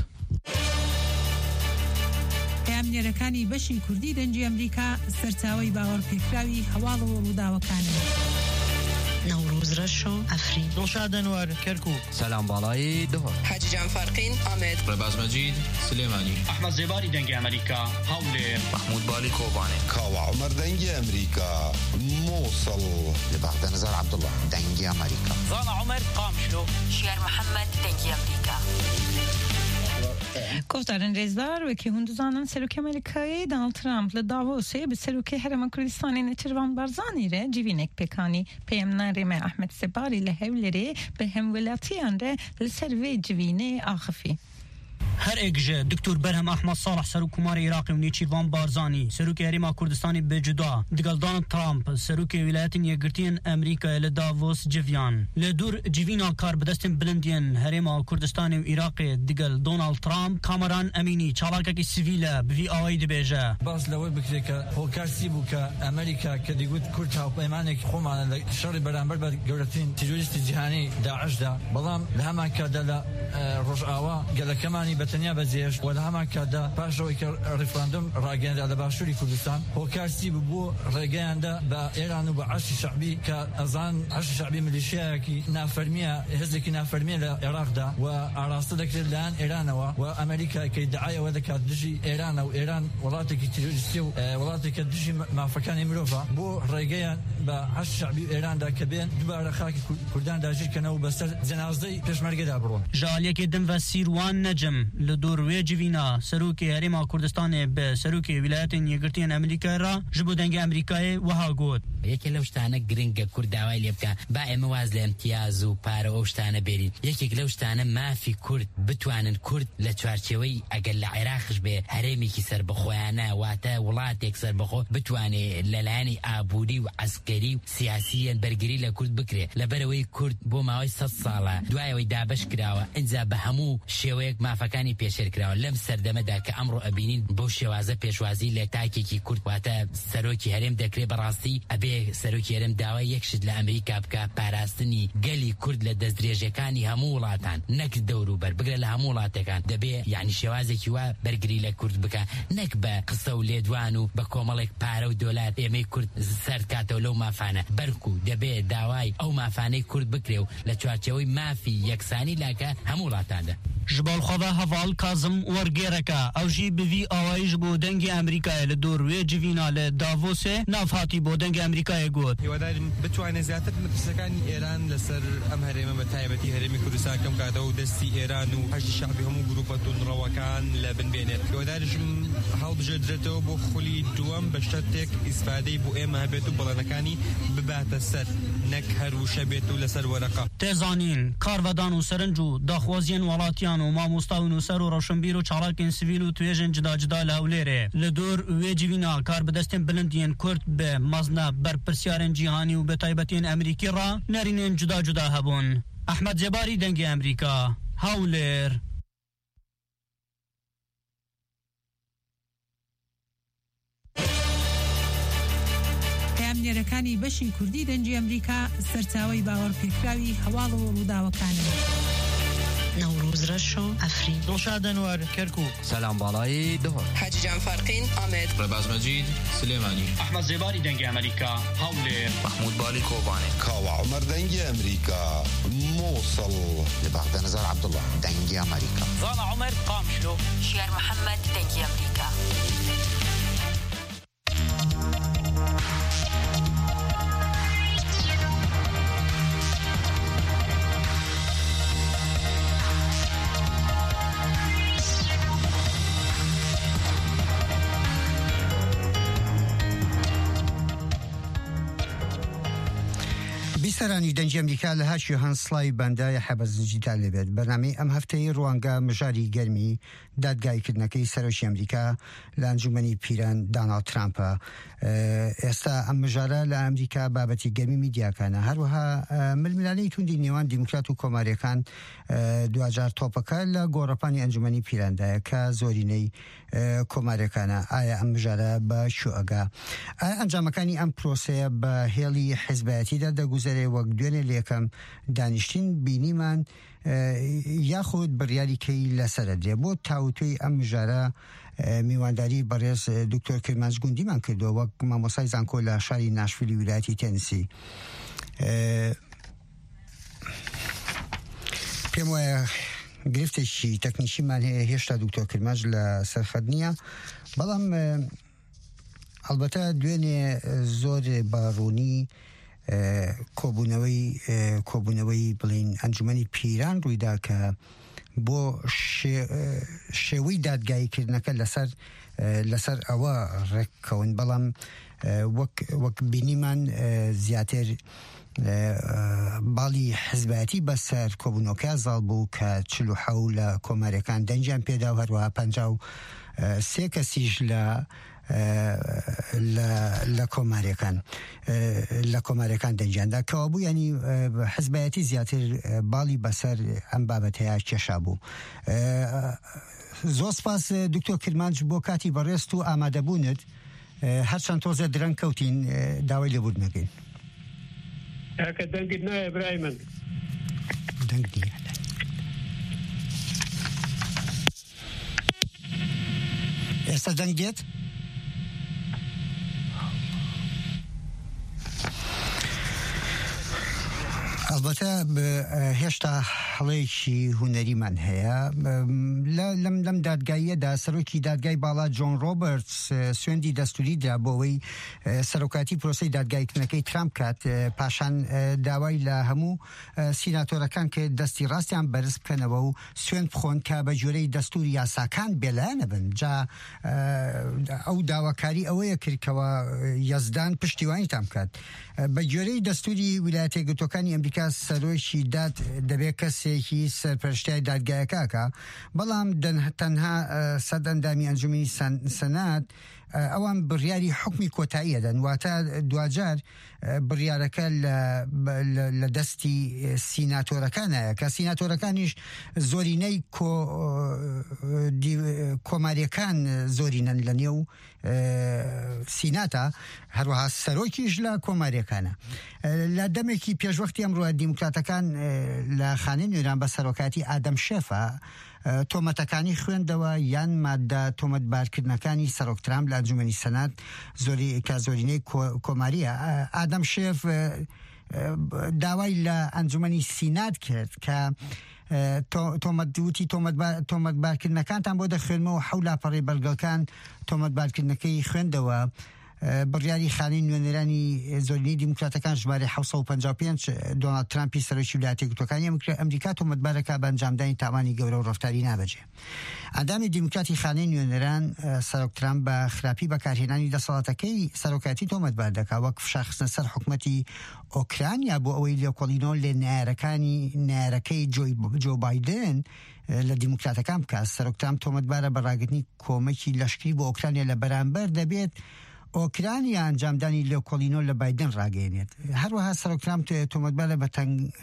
Speaker 12: پامنێرەکانی بەشی کوردی دەنگی ئەمریکا سەرچاوەی باوەڕپێکراوی هەواڵەوە ڕووداوەکانن
Speaker 16: نوروز رشو افرین
Speaker 14: دڵشاد ئەنوار کەرکووک
Speaker 17: سلام باڵایی دۆر
Speaker 18: حاجی جان فارقین ئامێد
Speaker 17: ڕێباز مەجید سلێمانی
Speaker 19: ئەحمەد زێباری دەنگی ئەمریکا هەولێر
Speaker 20: محمود بالی کۆبانێ کاوە عومەر دەنگی ئەمریکا مووسڵ
Speaker 21: لە بەغدە نەزار عەبدوڵڵا دەنگی ئەمریکا
Speaker 22: زانا عومەر قامشلۆ
Speaker 23: شێر محەممەد دەنگی ئەمریکا
Speaker 1: گفتارن رێزدار وەکی هەندووزانان سەرۆکی ئەمریکایی دۆناڵد ترامپ لە داڤۆسێ بە سەرۆکی هەرێمە کوردستانی نێچیروان بارزانî re civînek pêkanî peyamnarê me Ahmed Sebarî li Hewlêrê bi hemwelatiyan re li ser vê civînê axivî.
Speaker 22: هر اگجه دکتور برهم احمد صالح سروکمار عراقی و نیچیروان بارزانی سروک هریما کوردستانی بجدا دگل دونالد ترامپ سروک ولایت یەکگرتووین ئەمریکا لە داڤۆس جڤیان لە دوور جیڤینا کار بەدەستن بلندین هەرێما کوردستانی و عێراقی دگل دونالد ترامپ کامەران ئەمینی چالاکێکی سیڤیلە بڤی ئاوایی دەبێژە
Speaker 24: باز لەوەی بکرێت کە هۆکارسی بوو کە ئەمریکا کە دەیگوت کورد هاوپەیمانێکی خۆمانە لە شەڕی بەرامبەر بە گەورەترین تیرۆریستی جیهانی داعشدا بەڵام لە هەمان کاتدا لە ڕۆژئاوا گەلەکەمانی بە بەتەنیا بەجێش وە لە هەمان کاتدا پاشەوەی کە ڕیفراندۆم ڕاگەیاندرا لە باشووری کوردستان هۆکارسی ببوو ڕێگەیاندا بە ئێران و بە عەرشی شەعبی کە ئەزان عەرشی شەعبی میلیشیایەکی نافەرمیە هێزێکی نافەرمیە لە عێراقدا و ئاراستە دەکرێت لەلایەن ئێرانەوە و ئەمریکا کە دعایەوە دەکات دژی ئێرانە و ئێران وڵاتێکی تیرۆریستی و وڵاتێکە دژی مافەکانی مرۆڤە بۆ ڕێگەیان بە عەرشی شەعبی و ئێراندا کە بێن دووبارە خاکی کوردان داگیرکەنەوە و بەسەر جەنازەی پێشمەرگەدا بڕۆن.
Speaker 22: ژالێکی دم بە سیروان نەجم لە دووروێ جیڤینا سەرۆکی هەرێما کوردستانê بە سەرۆکی ویلایەتên یەکگرتوون ئەمریکا را ji bo dengê Amerîkayê wiha got.
Speaker 5: یەکێ لەو شتانە گرنگە کورد داوای لێ بکە با ئێمە واز لە ئەمتیاز و پارە ئەو شتانە بێرین. یەکێک لەو شتانە مافی کورد بتوانن کورد لە چوارچێوەی ئەگەر لە عێراقش بێ هەرێمێکی سەربەخۆیانە واتە وڵاتێک سەربەخۆ بتوانێت لەلایەنی ئابووری و عەسکەری و سیاسیەن بەرگری لە کورد بکرێ لەبەرەوەی کورد بۆ ماوەی سەد ساڵە دوایەوەی دابەش کراوە ئینجا بە هەموو شێوەیەک مافەکانی پێشێر کراوە لەم سەردەمەدا کە ئەمڕۆ ئەبینین بۆ شێوازە پێشوازی لە تاکێکی کورد واتە سەرۆکی هەرێم دەکرێت بەڕاستی ئەبێ سەرۆکی هەرێم داوای یەکشت لە ئەمریکا بکە پاراستنی گەلی کورد لە دەستدرێژەکانی هەموو وڵاتان نەک دەوروبەر بگرە لە هەموو وڵاتەکان دەبێ یعنی شێوازێکی وا بەرگری لە کورد بکە نەک بە قسە و لێدوان و بە کۆمەڵێک پارە و دۆلار ئێمەی کورد سەر کاتەوە لەو مافانە بەرکو دەبێ داوای ئەو مافانەی کورد بکرێ و لە چوارچەوەی مافی یەکسانی لاکە هەموو وڵاتاندا.
Speaker 22: ji balxwe heval Kazım wergereke ew jî bi vî awayî ji bo dengê Amerîkayê li dor wê civîna li Davosê nav hatî bo dengê Amerîkayê got.
Speaker 8: هیوادارین بتوانێت زیاتر مەترسەکانی ئێران لەسەر ئەم هەرێمە بە تایبەتی هەرێمی کوردستان کەم کاتەوە و دەستی ئێران و هەشتی شعبی هەموو گروپە تونڕەوەکان لە بنبێنێت. هیواداریشم هەڵبژێردرێتەوە بۆ خولی دووەم بە شتێک ئیسفادەی بۆ ئێمە هەبێت و بەڵێنەکانی بباتە سەر نەک هەروشە بێت و لەسەر وەرەقە.
Speaker 22: تێزانین کارڤەدان و سەرنج و داخوازیên welatîyan û mamosta û nûser û rewşenbîr û çalakên sivîl û tuêjên cida cida li Hewlêrê li dor wê civîna kar bi destên bilind yên Kurd bi mezna berpirsyarên cîhanî û bi taybetiyên Amerîkî ra nerînên cuda cuda hebûn. Ehmed Cebarî dengê Amerîka Hewlêr.
Speaker 12: پامنێرەکانی بەشی کوردی دەنگی ئەمریکا سەرچاوەی باوەڕپێکراوی هەواڵ و ڕووداوەکانن.
Speaker 16: نوروز رشو افرین
Speaker 14: دڵشاد ئەنوەر کەرکووک
Speaker 17: سەلام باڵایی دهۆ
Speaker 23: حاجی جان فارقین ئامێد
Speaker 17: ڕێباز مەجید سلێمانی
Speaker 19: ئەحمەد زێباری دەنگی ئەمریکا هەولێر
Speaker 20: محمود بالی کۆبانێ کاوە عومەر دەنگی ئەمریکا مووسڵ
Speaker 21: لە بەغدە نەزار عەبدوڵڵا دەنگی ئەمریکا
Speaker 22: زانا عومەر قامشلۆ
Speaker 23: شیار محەممەد دەنگی ئەمریکا.
Speaker 10: بیسەرانی دەنگی ئەمریکا لە هەشی هەنسڵاوی بەندای حەبەزجیدا لەبێت بەرنامەی ئەم هەفتەی ڕوانگە مژاری گەرمی دادگایکردنەکەی سەرۆکی ئەمریکا لە ئەنجومەنی پیران داناڵد ترامپە. ئێستا ئەم مژارە لە ئەمریکا بابەتی گەرمی میدیاکانە هەروەها ململانەی توندی نێوان دیموکرات و کۆماریەکان دوجار تۆپەکە لە گۆڕەپانی ئەنجومەنی پیراندایە کە زۆرینەی کۆماریەکانە. ئایا ئەم مژارە بە شوئەگا ئایا ئەنجامەکانی ئەم پرۆسەیە بە هێڵی حیزبایەتیدا دەگوزەرێ وەک دوێنێ لە یەکەم دانیشتین بینیمان یاخود بڕیاریکەی لەسرە درێ بۆ تاوتوی ئەم مژارە میوانداری بەڕێز دکتۆر کرمانج گوندیمان کردووە وەک مامۆسای زانکۆ لە شاری ناشڤیلی ویلایەتی تێنسی. پێم وایە گرفتێکی تەکنیشیمان هەیە هێشتا دکتۆر کرمانج لە سەرخەت نییە بەڵام ئەلبەتە دوێنێ زۆر باڕوونی کۆبوونەوەی کۆبوونەوەی بڵین ئەنجومەنی پیران ڕوویدا کە بۆ شێوەی دادگاییکردنەکە لەسەر لەسەر ئەوە ڕێککەون بەڵام وەک بینیمان زیاتر باڵی حزبایەتی بەسەر کۆبوونەوەکە زاڵ بوو کە چل و حەو لە کۆماریەکان دەنجیان پێدا و هەروەها پەنجاو سێ کەسیش لە لە کۆماریەکان لە کۆماریەکان دەنجیاندا کەوا بوو ینی حزبایەتی زیاتر باڵی بەسەر ئەم بابەتەیە کێشا بوو. زۆر سپاس دکتۆر کرمانج بۆ کاتی بەڕێست و ئامادەبوونت هەرچەند تۆزە درەنگ کەوتین داوای لێبوردنەکەین.
Speaker 15: کە دەنگت نایە برای من
Speaker 10: دەنگ نییە. ئێستا دەنگێت البته هێشتا هەڵەیەکی هوەریمان هەیە لەم لەم دادگاییەدا سەرۆکی دادگای باڵا جۆن ڕۆبرتس سوێندی دەستوری درا بۆ ئەوەی سەرۆکاتی پرۆسەی دادگایکردنەکەی ترامپ کات پاشان داوای لە هەموو سیناتۆرەکان کە دەستی ڕاستیان بەرز بکەنەوە و سوێند بخۆن کە بە جۆرەی دەستوری یاساکان بێلایەنە بن جا ئەو داواکاری ئەوەیە کردکەوە یەزدان پشتیوانیتان بکات بە جۆرەی دەستوری ویلایەتە یەکگرتووەکانی ئەمریکا سەرۆکی داد دەبێت کەسێکی سەرپەرشتیای دادگایەکەکە بەڵام تەنها سەد ئەندامی ئەنجومی سەنات ئەوان بڕیاری حکمی کۆتاییەدەن واتە دوجار بڕیارەکە لە دەستی سیناتۆرەکانایە کە سیناتۆرەکانیش زۆرینەی کۆماریەکان زۆرینەن لە نێو سیناتە هەروەها سەرۆکیش لە کۆماریەکانە لە دەمێکی پێشوەختی ئەمڕۆ دیموکراتەکان لە خانەی نوێران بە سەرۆکاتی ئادەم شێفە تۆمەتەکانی خوێندەوە یان مادە تۆمەتبارکردنەکانی سەرۆک ترامپ لە ئەنجومەنی سەنات زۆری کە زۆرینەی کۆماریە ئادەم شێف داوای لە ئەنجومەنی سینات کرد کە تۆمەتوتی تۆمەتبارکردنەکانتان بۆ دەخوێنمەوە حەوت لاپەڕی بەرگەڵکان تۆمەتبارکردنەکەی خوێندەوە بڕیاری خانەی نوێنەرانی زۆرینەی دیموکراتەکان ژمارە حەوت سەد و پەنجا و پێنج دۆناڵد ترامپی سەرۆکی ویلایەتە یەکگرتووەکانی ئەمریکا تۆمەتبارەکە بە ئەنجامدانی تاوانی گەورە و ڕەفتاری نابەجێ ئەندامی دیموکراتی خانەی نوێنەران سەرۆک ترامپ بە خراپی بەکارهێنانی دەسەڵاتەکەی سەرۆکاتی تۆمەتبار دەکا وەک فشارخستنە سەر حکومەتی ئۆکرانیا بۆ ئەوەی لێکۆڵینەوە لێ نایارەکانی نایارەکەی جۆ بایدن لە دیموکراتەکان بکات سەرۆک ترامپ تۆمەتبارە بە ڕاگرتنی کۆمەکی لەشکری بۆ ئۆکرانیا لە بەرامبەر دەبێت ئۆکرانیا ئەنجامدانی لێکۆڵینەوە لە بایدن ڕاگەیەنێت هەروەها سەرۆک ترامپ تۆمەتبارە بە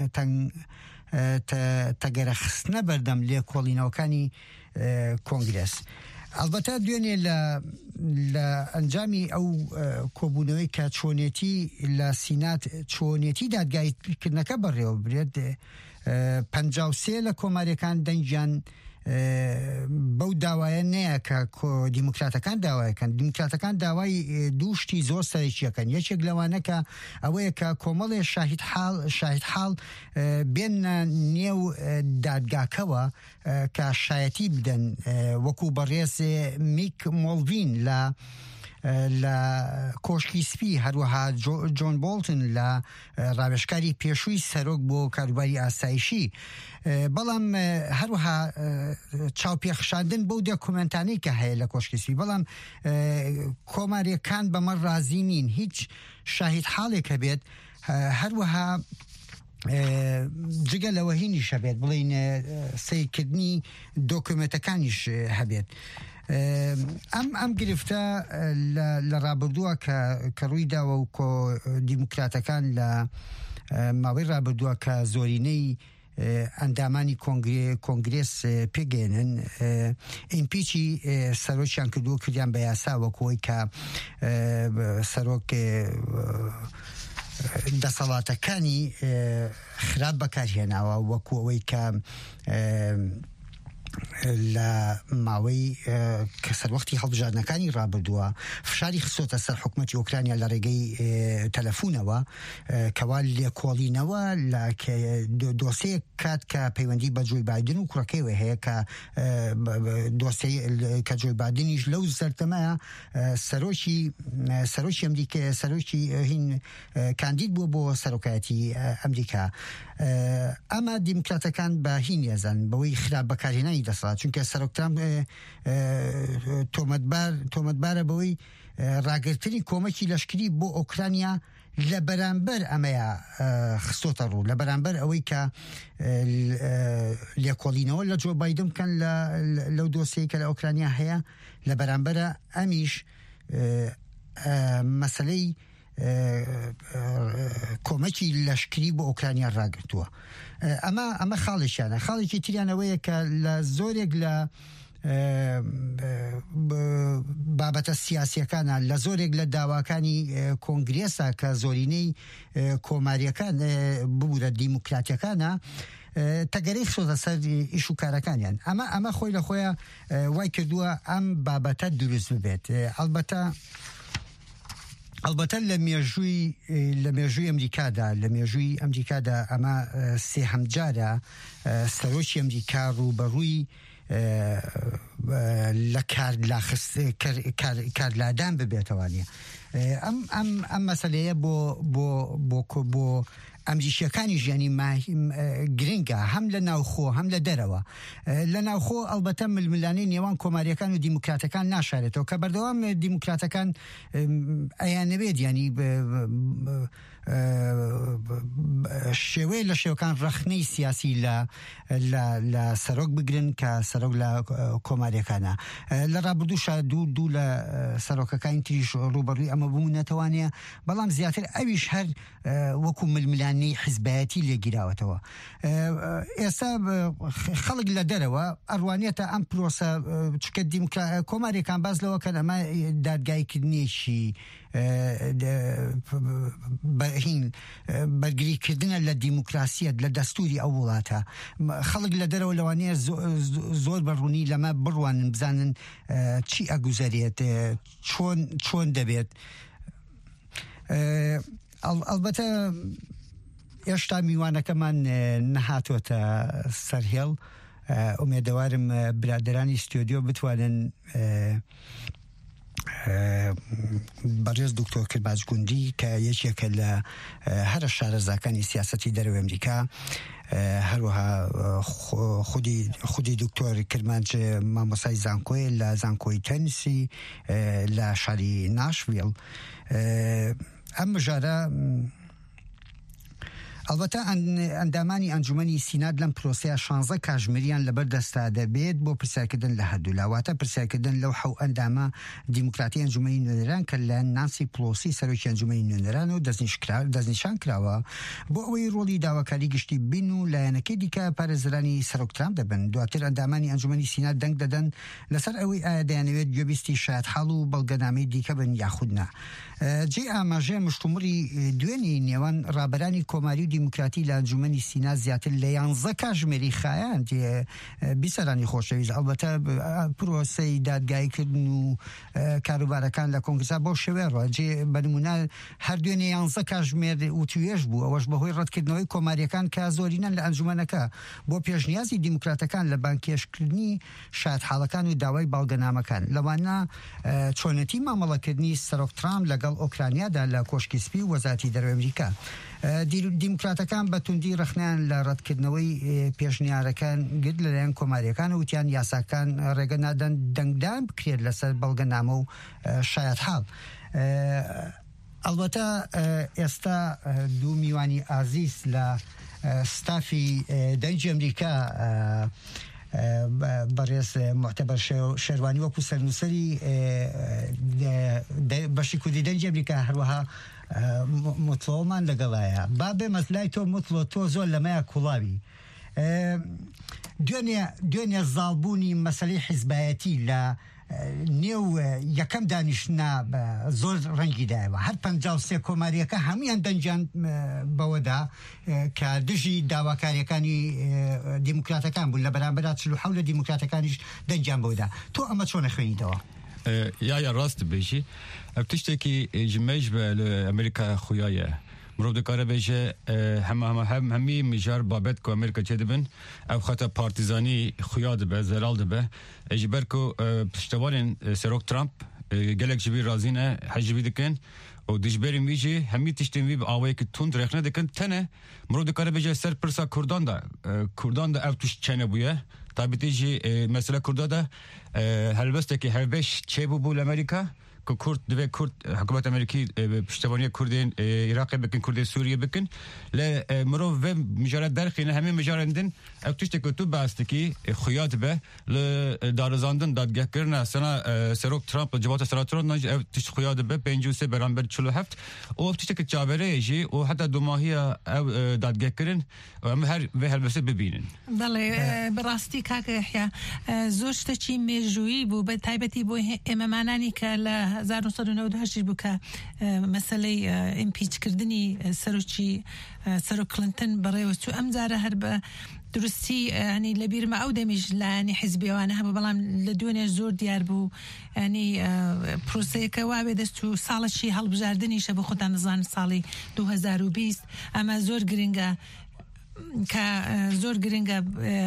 Speaker 10: تەگەرەخستنە بەردەم لێکۆڵینەوەکانی کۆنگرێس ئەلبەتە دوێنێ لە ئەنجامی ئەو کۆبوونەوەی کە چۆنێتی لە سینات چۆنێتی دادگایکردنەکە بەڕێوە برێت پەنجا و سێ لە کۆماریەکان دەنگیان بەو داوایە نەیە کە دیموکراتەکان داوایەکەن دیموکراتەکان داوای دووشتی زۆر سەرێکیەکەن یەکێک لەوانەکە ئەوەیە کە کۆمەڵێ شاهید حاڵ شاهید حاڵ بێنە نێو دادگاکەوە کە شایەتی بدەن وەکو بەڕێز میک مۆڵڤین لە لە کۆشکی سپی هەروەها جۆن بۆڵتن لە ڕاوێژکاری پێشووی سەرۆک بۆ کاروباری ئاسایشی بەڵام هەروەها چاوپێخشاندن بەو دۆکومنتانەی کە هەیە لە کۆشکی سپی بەڵام کۆماریەکان بەمە ڕازی نین هیچ شاهید حاڵێکە بێت هەروەها جگە لەوە هینیش هەبێت بڵین سەیرکردنی دۆکومنتەکانیش هەبێت ئەم ئەم گرفتە لە ڕابردووە کە ڕوویداوە و کۆ دیموکراتەکان لە ماوەی ڕابردووە کە زۆرینەی ئەندامانی کۆنگرێس پێگەێنن ئیمپیچی سەرۆکیان کردووە کردیان بە یاسا وەکۆی کە سەرۆک دەسەڵاتەکانی خراپ بەکارهێناوە وەکو ئەوەی کە لە ماوەی کە سەروەختی هەڵبژاردنەکانی ڕابردووە فشاری خستۆتە سەر حکومەتی ئۆکرانیا لە ڕێگەی تەلەفۆنەوە کەوا لێکۆڵینەوە لە دۆسەیەک کات کە پەیوەندی بە جۆی بایدن و کوڕەکەیەوە هەیە کە دۆسەی کە جۆی بایدنیش لەو زەردەمەیە سەرۆکی سەرۆکی ئەمریکا سەرۆکی هین کاندید بووە بۆ سەرۆکایەتی ئەمریکا ئەمە دیموکراتەکان بە هین ێزان بەوەی خراپ بەکارهێنانی دەسەڵات چونکە سەرۆک ترامپ تۆمەتبارە بەوەی ڕاگرتنی کۆمەکی لەشکری بۆ ئۆکرانیا لە بەرامبەر ئەمەیە خستۆتە ڕوو لە بەرامبەر ئەوەی کە لێکۆڵینەوە لە جۆ بایدن بکەن لەو دۆسەیە کە لە ئۆکرانیا هەیە لە بەرامبەرە ئەمیش مەسەلەی کۆمەکی لەشکری بۆ ئۆکرانیا ڕاگرتووە ئەمە ئەمە خاڵێکیانە خاڵێکی تریانەوەیە کە لە زۆرێک لە بابەتە سیاسیەکانە لە زۆرێک لە داواکانی کۆنگرێسە کە زۆرینەی کۆماریەکان ببوورە دیموکراتیەکانە تەگەرەی خۆدە سەر ئیش و کارەکانیان ئەمە ئەمە خۆی لە خۆیان وای کردووە ئەم بابەتە دروست ببێت ئەلبەتە البته لمێژووی لە مێژووی ئەمریکادا لە مێژووی ئەمریکادا ئەمە سێهەم جارە سەرۆکی ئەمریکا ڕوبەڕووی لە کارلادان ببێتەوانە ئەم مەسەلەیە بۆ بۆ بۆ بۆ ئەمریکیەکانی ژیانی گرنگە هەم لە ناوخۆ هەم لە دەرەوە لە ناوخۆ ئەلبەتە ململانەی نێوان کۆماریەکان و دیموکراتەکان ناشارێتەوە کە بەردەوام دیموکراتەکان ئەیانەوێت ینی شێوەیە لە شێوەکان ڕەخنەی سیاسی لە سەرۆک بگرن کە سەرۆک لە کۆماریەکانە لە ڕابردووشە دوو دوو لە سەرۆکەکانی تریش ڕوبەڕووی ئەمە بوو نەتەوانەیە بەڵام زیاتر ئەویش هەر وەکو ململانەی حیزبایەتی لێگیراوەتەوە ئێستا خەڵک لە دەرەوە ئەڕوانێتە ئەم پرۆسە چکە کۆماریەکان باز لەوە کە ئەمە دادگایکردنێکی هین بەرگریکردنە لە دیموکراسیەت لە دەستوری ئەو وڵاتە خەڵک لە دەرەوە لەوانەیە زۆر بەڕوونی لەمە بڕوانن بزانن چی ئەگوزارێت چۆن چۆن دەبێت ئەلبەتە ئێشتا میوانەکەمان نەهاتوۆتە سەرهێڵ ئومێدەوارم برادرانی ستۆدیۆ بتوانن بەڕێز دکتۆر کرباج گوندی کە یەکێکە لە هەرە شارەزاکانی سیاسەتی دەرەوەی ئەمریکا هەروەها خودی دکتۆر کرمانچ مامۆسای زانکۆی لە زانکۆی تەنسی لە شاری ناشڤیل ئەم بژارە البته ئەندامانی ئەنجومەنی سینات لەم پرۆسەیە شانزە کاژمریان لەبەر دەستا دەبێت بۆ پرسیارکردن لە هەردوو لاواتە پرسیارکردن لەو حەو ئەندامە دیموکراتی ئەنجومەنی نوێنەران کە لە نانسی پلۆسی سەرۆکی ئەنجومەنی نوێنەران و دەستنیشان کراوە بۆ ئەوەی ڕۆڵی داواکاری گشتی بین و لایەنەکەی دیکە پارێزرانی سەرۆک ترامپ دەبن دواتر ئەندامانی ئەنجومەنی سینات دەنگ دەدەن لەسەر ئەوەی ئایا دەیانەوێت گوێبیستی شایەتحاڵ و بەڵگەنامەی دیکە بن یاخودنا جێ ئاماژەیە مشتومڕی دوێنی نێوان ڕابەرانی کۆماری و دیموکراتی لە ئەنجومەنی سینا زیاتر لە یانزە کاژمێری خایان بیسەرانی خۆشەویست ئەلبەتە پرۆسەی دادگایکردن و کاروبارەکان لە کۆنگرسا بۆ شێوەیە ڕۆژێ بەنمونە هەر دوێنێ یانزە کاژمێر و توێژ بوو ئەوەش بەهۆی ڕەتکردنەوەی کۆماریەکان کە زۆرینەن لە ئەنجومەنەکە بۆ پێشنیازی دیموکراتەکان لە بانکێشکردنی شایەتحاڵەکان و داوای بەڵگەنامەکان لەوانە چۆنەتی مامەڵەکردنی سەرۆک ترامپ لەگەڵ ئۆکرانیادا لە کۆشکی سپی و وەزارەتی دەرەوەی ئەمریکا دیموکراتەکان بە توندی ڕخنیان لە ڕەتکردنەوەی پێشنیارەکان گرت لەلایەن کۆماریەکان و وتیان یاساکان ڕێگە نادەن دەنگدان بکرێت لەسەر بەڵگەنامە و شایەتحاڵ ئەلبەتە ئێستا دوو میوانی ئازیز لە ستافی دەنگی ئەمریکا بەڕێز معتەبەر شێروانی وەکو سەرنووسەری بەشی کوردی دەنگی ئەمریکا هەروەها مطلۆمان لەگەڵایە با بێمە لای تۆ مطلۆ تۆ زۆر لەمەیە کوڵاوی دوێنێ زاڵبوونی مەسەلەی حیزبایەتی لە نێو یەکەم دانیشتنا زۆر ڕەنگیدایەوە هەر پەنجا و سێ کۆماریەکە هەمویان دەنجیان بەوەدا کە دژی داواکاریەکانی دیموکراتەکان بوون لە بەرامبەر چل و حەوت لە دیموکراتەکانیش دەنجیان بەوەدا تۆ ئەمە چۆنە خوێنیتەوە
Speaker 2: یا یا ڕاست بێژی ئەو تشتێکی ژمەش بە لە ئەمریکا خویایە مرۆڤ دەکارە بێژە هەمی میژار بابەت کە ئەمریکا چێ دەبن ئەو خەتە پارتیزانی خویا دەبە زەرال دەبە ji ber ku piştevanên Serok Trump gelek ji vî razîne hejbî dikin û dijberên wî jî hemî tiştên wî bi awayekî tund rexne dikin tene mirov dikare bêje ser pirsa Kurdan da Kurdan da ev tişt çene bûye taybetî jî mesela Kurda da helbestekî hevbeş çêbû li Amerîka ku Kurd divê Kurd hikûmet Amerîkî piştevaniya Kurdên Iraqê bikin Kurdên Sûriye bikin lê mirov vê mijara derxîne hemî mijarên din ew tiştekî tu behs dikî xuya dibe li darizandin dadgehkirina sena Serok Trump li civata senatoran ev tişt xuya dibe pêncî û sê beramber çil û heft û ev tiştekî çavereyê jî û heta domahiya ew dadgehkirin em her vê helbesê bibînin
Speaker 12: بەڵێ بەڕاستی کاکە یحیا زۆر شتێکی مێژوویی بوو بە تایبەتی بۆ ئێمەمانانی کە لە هزار و نۆ سەد و نەوەت و هەشت بوو کە مەسەلەی ئیمپیچکردنی سەرۆکی سەرۆک کلنتن بەڕێوە چوو ئەم جارە هەر بە درستی ینی لەبیرمە ئەو دەمیش لانی حیزبیەوانە هەبوو بەڵام لە دوێنێ زۆر دیار بوو ینی پرۆسەیەکە وابێ دەست و ساڵەشی هەڵبژاردنیشە بۆ خۆتان نزان ساڵی دو هەزار و بیست ئەمە زۆر گرنگە کە زۆر گرنگە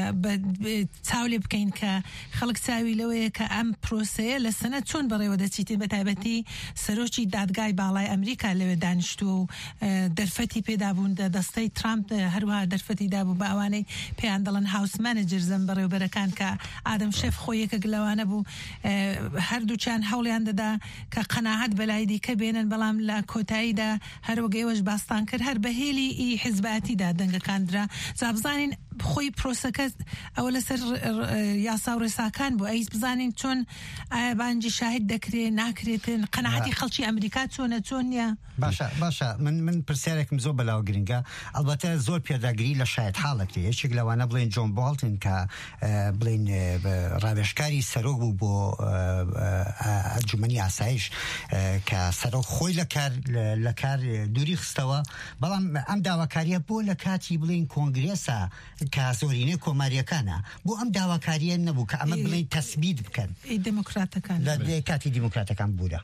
Speaker 12: چاولێ بکەین کە خەڵک چاوی لەوەیە کە ئەم پرۆسەیە لە سەنە چۆن بەڕێوە دەچیتین بە تایبەتی سەرۆکی دادگای باڵای ئەمریکا لەوێ دانیشتووە و دەرفەتی پێدابوون دەستەی ترامپ هەروەها دەرفەتی دابوو بە ئەوانەی پێیان دەڵن هاوس مانەجرزم بەڕێوەبەرەکان کە ئادەم شێف خۆی یەکێک لەوانە بوو هەردووچیان هەوڵیان دەدا کە قەناعەت بەلای دیکە بێنن بەڵام لە کۆتاییدا هەروەگەیەوەش باستان کرد هەر بەهێلی ئی حیزبەتیدا دەنگەکاندرا زابزانین خۆی پرۆسەکە ئەوە لەسەر یاسا و ڕێساکان بوو ئەیس بزانین چۆن بانجی شاهد دەکرێت ناکرێتن قەناعەتی خەڵکی ئەمریکا چۆنە چۆن نیە
Speaker 10: باشە باشە من من پرسیارێکم زۆر بەلاو گرنگە ئەلبەتە زۆر پێداگیری لە شاید حاڵەکری یەکێک لەوانە بڵێن جۆن بالتن کە بڵێن ڕاوێژکاری سەرۆک بوو بۆ ئەنجومەنی ئاسایش کە سەرۆک خۆی لە کار لە کار دووری خستەوە بەڵام ئەم داواکاریە بۆ لە کاتی بڵێن کۆنگرێسە کە زۆرینەی کۆماریەکانە بۆ ئەم داواکاریە نەبوو کە ئەمە بڵێن تەسبیت بکەن
Speaker 12: دموکراتەکان
Speaker 10: لە کاتی دیموکراتەکان بووە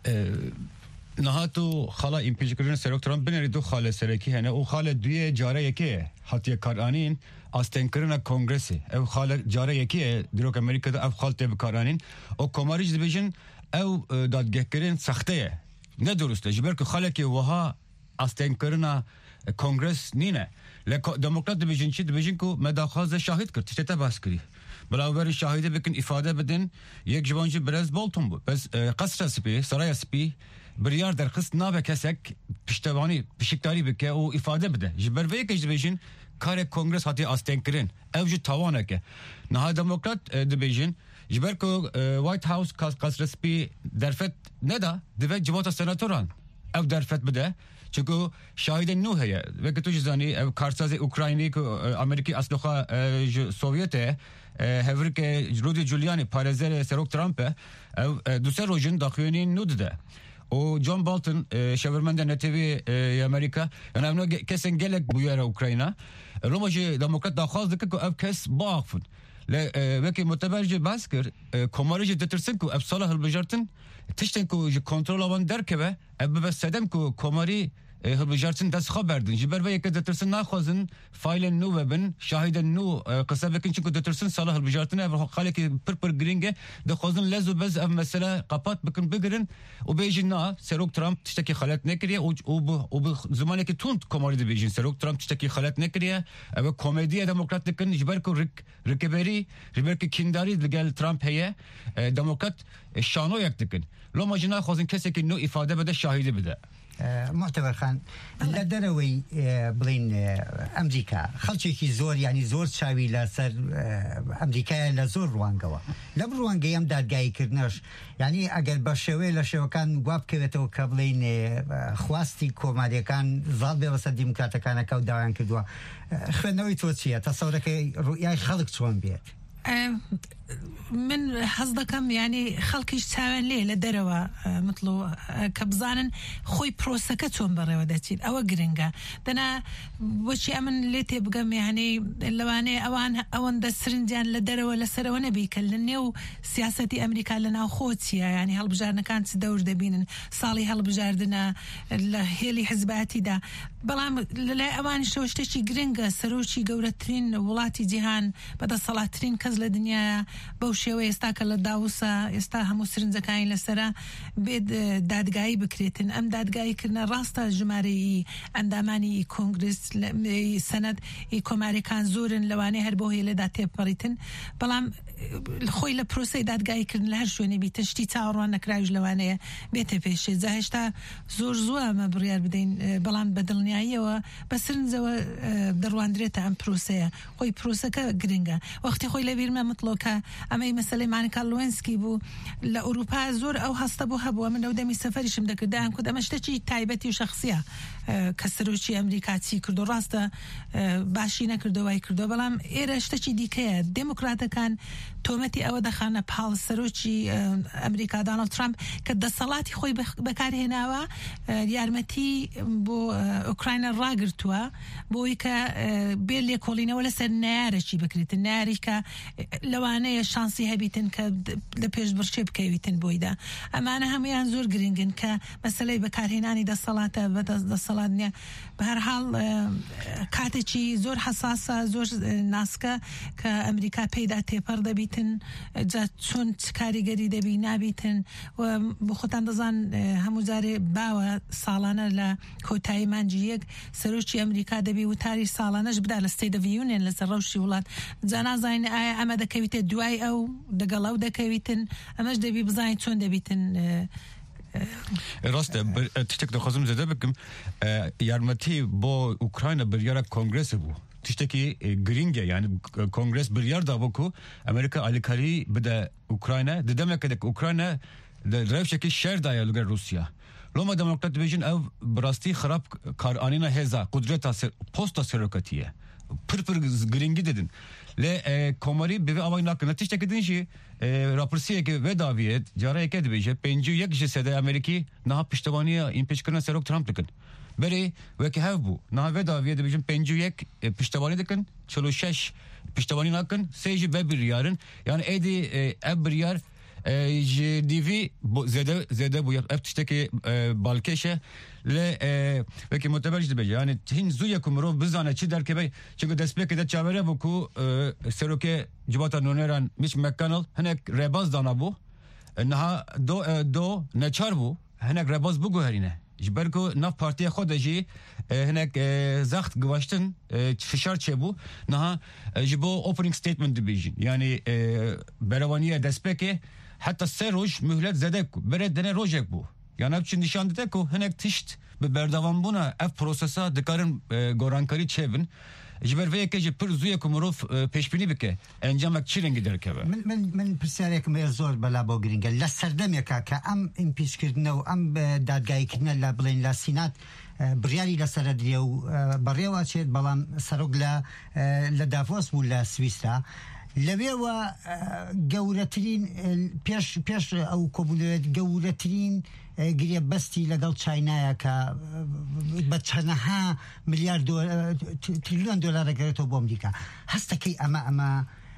Speaker 2: نهاتو خالا ایمپیچکردن سەرۆک ترامپ بنێری دوو خالە سەرەکی هەنە و خالە دویە جارە یەکەیە هاتیە کارانین ئاستێنکردنە کۆنگرسی ئەو خالە جارە یەکەیە درۆک ئەمریکادا ئەو خاڵ تێ بکارانین ئەو کۆماریش دەبێژن ئەو دادگەهکردن سەختەیە نەدروستە ji ber ku xalekê wiha astênkirina kongres nîne li demokrat dibêjin çi dibêjin ku me daxwaze şahid kir tiştê te bas kirî beraberî şahîdê bikin îfade bidin yek ji wan jî biraz Bolton bû bes qesra spî saraya spî biryar derxist nabe kesek piştevanî pişikdarî bike û îfade bide ji ber vê yekê ji dibêjin karê kongres hatiye astênkirin ew jî tawaneke niha demokrat dibêjin ji ber ku White House qesra spî derfet neda divê civata senatoran ew derfet bide çünkü şahidên nû heye veke tu jî zanî ev karsazê Ukraynî ku Amerîkî asloxa ji Sovyetê hevrike Rudy Giuliani parêzerê serok Trump e ev duser rojin daxuyanî nû dide o John Bolton şevirmenda netevî Amerika yani ev kesin gelek bûyere Ukrayna Roma jî demokrat daxwaz dike ku ev kes biaxivin le vekî muteber jî bas kir komarî jî ditirsin ku ev sala hilbijartin tiştên ku ji kontrola wan derkeve ev bibe sedem ku komarî hilbijartin dest xwe berdin ji ber vê yekê ditirsin naxwazin faylên nû vebin şahîdên nû qise bikin çunku ditirsin sala hilbijartin ev xalekî pir pir giring e dixwazin lez û bez ev mesele qapat bikin bigirin û bêjin na serok Trump tiştekî xelet nekiriye û û bi zimanekî tund komarî dibêjin serok Trump tiştekî xelet nekiriye ev komediye demokrat dikin ji ber ku rikeberî ji ber ku kindarî li gel Trump heye demokrat şanoyek dikin loma jî naxwazin kesekî nû îfade bide şahîdî bide
Speaker 10: معتبر خان لە دەرەوەی بڵین ئەمریکا خەڵکێکی زۆر ینی زۆر چاوی لەسەر ئەمریکایە لە زۆر ڕوانگەوە لەم ڕوانگەی ئەم دادگاییکردنەش ینی ئەگەر بە شێوەیە لە شێوەکان وا بکەوێتەوە کە بڵین خواستی کۆماریەکان زاڵ بێ بەسەر دیموکراتەکانەکە و داوایان کردووە خوێندنەوەی تۆ چییە تەسەورەکەی ڕوئیای خەڵک چۆن بێت
Speaker 12: من حەز دەکەم ینی خەڵکیش چاوێن لێ لە دەرەوە متڵۆ کە بزانن خۆی پرۆسەکە چۆن بەڕێوە دەچیت ئەوە گرنگە دەنا بۆچی ئەمن لێ تێ بگەم یعنی لەوانەیە ئەوان ئەوەندە سرنجیان لە دەرەوە لەسەرەوە نەبی کە لە نێو سیاسەتی ئەمریکا لە ناو خۆچیە ینی هەڵبژارنەکان چ دەور دەبینن ساڵی هەڵبژاردنە لە هێلی حزباتیدا بەڵام لەلای ئەوانیشەوە شتێکی گرنگە سەرۆکی گەورەترین وڵاتی جیهان بەدەسەڵاتترین کەس لە دنیاە بەو شێوە ئێستا کە لە داوسە ئێستا هەموو سرنجەکانی لەسرە بێت دادگایی بکرێتن ئەم دادگاییکردنە ڕاستە ژمارەی ئەندامانی کۆنگرس سەنەد کۆماریەکان زۆرن لەوانەیە هەر بۆ هەیە لەدا تێپەڕیتن بەڵام خۆی لە پرۆسەی دادگاییکردن لە هەر شوێنی بیتە شتی چاوەڕوان نەکراویش لەوانەیە بێتە پێشێ جا هێشتا زۆر زووە ئەمە بڕیار بدەین بەڵام بە دڵنیاییەوە بە سرنجەوە دەڕواندرێتە ئەم پرۆسەیە خۆی پرۆسەکە گرنگە وەختی خۆی لەبیرمە متڵۆکە ئەمەی مەسلەی مانیکا لوێنسکی بوو لە ئوروپا زۆر ئەو هەستە بۆ هەبووە من لەو دەمی سەفەریشم دەکردیان کو دەمە شتێکی تایبەتی و شخصیە کە سەرۆکی ئەمریکا چی کردو ڕاستە باشی نەکردەوەی کردو بەڵام ئێرە شتێکی دیکەیە دموکراتەکان تۆمەتی ئەوە دەخانە پاڵ سەرۆکی ئەمریکا دانالد ترامپ کە دەسەڵاتی خۆی بەکارهێناوە یارمەتی بۆ ئوکراینە ڕاگرتووە بۆی کە بێ لێکۆڵینەوە لەسەر نارێکی بکرێتن ناری کە لەوانەیە شانسی هەبیتن کە لە پێش بڕچێ بکەویتن بۆیدا ئەمانە هەمویان زۆر گرنگن کە مەسلەی بەکارهێنانی دەسەڵاتە بە دەسەڵات نیە بە هەر حاڵ کاتێکی زۆر حساسە زۆر ناسکە کە ئەمریکا پێیدا تێپەڕ دەبیتن جا چۆن کاریگەری دەبی نابیتن و بۆ خۆتان دەزان هەموو جارێ باوە ساڵانە لە کۆتایی مانجی یەک سەرۆکی ئەمریکا دەبی وتاری ساڵانەش بدا لە ستێت ئۆف یونیەن لەسەر ڕەوشی وڵات جا نازانین ئایا ئەمە دەکەویتە دوای ئەو دەگەڵ ئەو دەکەویتن ئەمەش دەبی بزانین چۆن دەبیتن
Speaker 2: راست تشتێک دەخوازم زێدە بکەم یارمەتی بۆ ئوکراینە بریارە کۆنگرێسە بوو تشتێکی گرینگە یعنی کۆنگرێس بریار دابوو کو ئەمریکا ئالیکاری بدە ئوکراینە دەدەمێکە دەک ئوکراینە ڕێوشێکی شەردایە لەگەڵ رووسیا لۆمە دەموکرات دەبێژن ئەو بڕاستی خراپ کارئانینە هێزا قودرێتە پۆستە سەرۆکەتیە پر پر گرنگی دەدن لێ کۆمەری بێ ئەوەی ناکەن تشتێکی دنجی راپرسیەکی وێ داویێت جارەیەکە دەبێژە پێنج و یەک ji سەدە ئەمریکی نەها پشتوانیە ئیمپیچکردنە سەرۆک ترامپ دکن berê wekî hev bû niha vê daviyê dibêjin pêncî û yek piştevanî dikin çil û şeş piştevanî nakin sê jî ve biryarin yani êdî ev biryar ji dîvî zêde zêde bûye ev tiştekî balkêşe lê wekî muteber jî dibêje yani hin zûye ku mirov bizane çi derkeve çünkü destpêkê de çavere bû ku serokê civata nûneran Mitch McConnell hinek rebaz dana bû niha do do neçar bû hinek rebaz biguherîne ji ber ku nav partiya xwe de jî hinek zext giwaştin fişar çêbû niha ji bo opening statement dibêjin yani berevaniya destpêkê heta sê roj mühlet zede ku berê dene rojek bû yani ev çi nîşan dide ku hinek tişt bi berdavanbûna ev prosesa dikarin gorankarî çêbin ji ber vê yekê jî pir zûye ku mirov pêşbînî bike encamek çi rengî derkeve
Speaker 10: من من پرسیارێکم ێ زۆر بەلا بۆ گرنگە لە سەردەمێکە کە ئەم ئیمپیچکردنە و ئەم دادگایکردنە لە بڵێن لە سینات بڕیاری لەسەر درێ و بەڕێوە چێت بەڵام سەرۆک لە لە دافۆس بوو لە سویسرا لەوێوە گەورەترین پێش پێش ئەو کۆبوونەوەت گەورەترین گرێ بەستی لەگەڵ چاینایە کە بە چەندەها ملیار تریلیۆن دۆلار دەگرێتەوە بۆ ئەمریکا هەستەکەی ئەمە ئەمە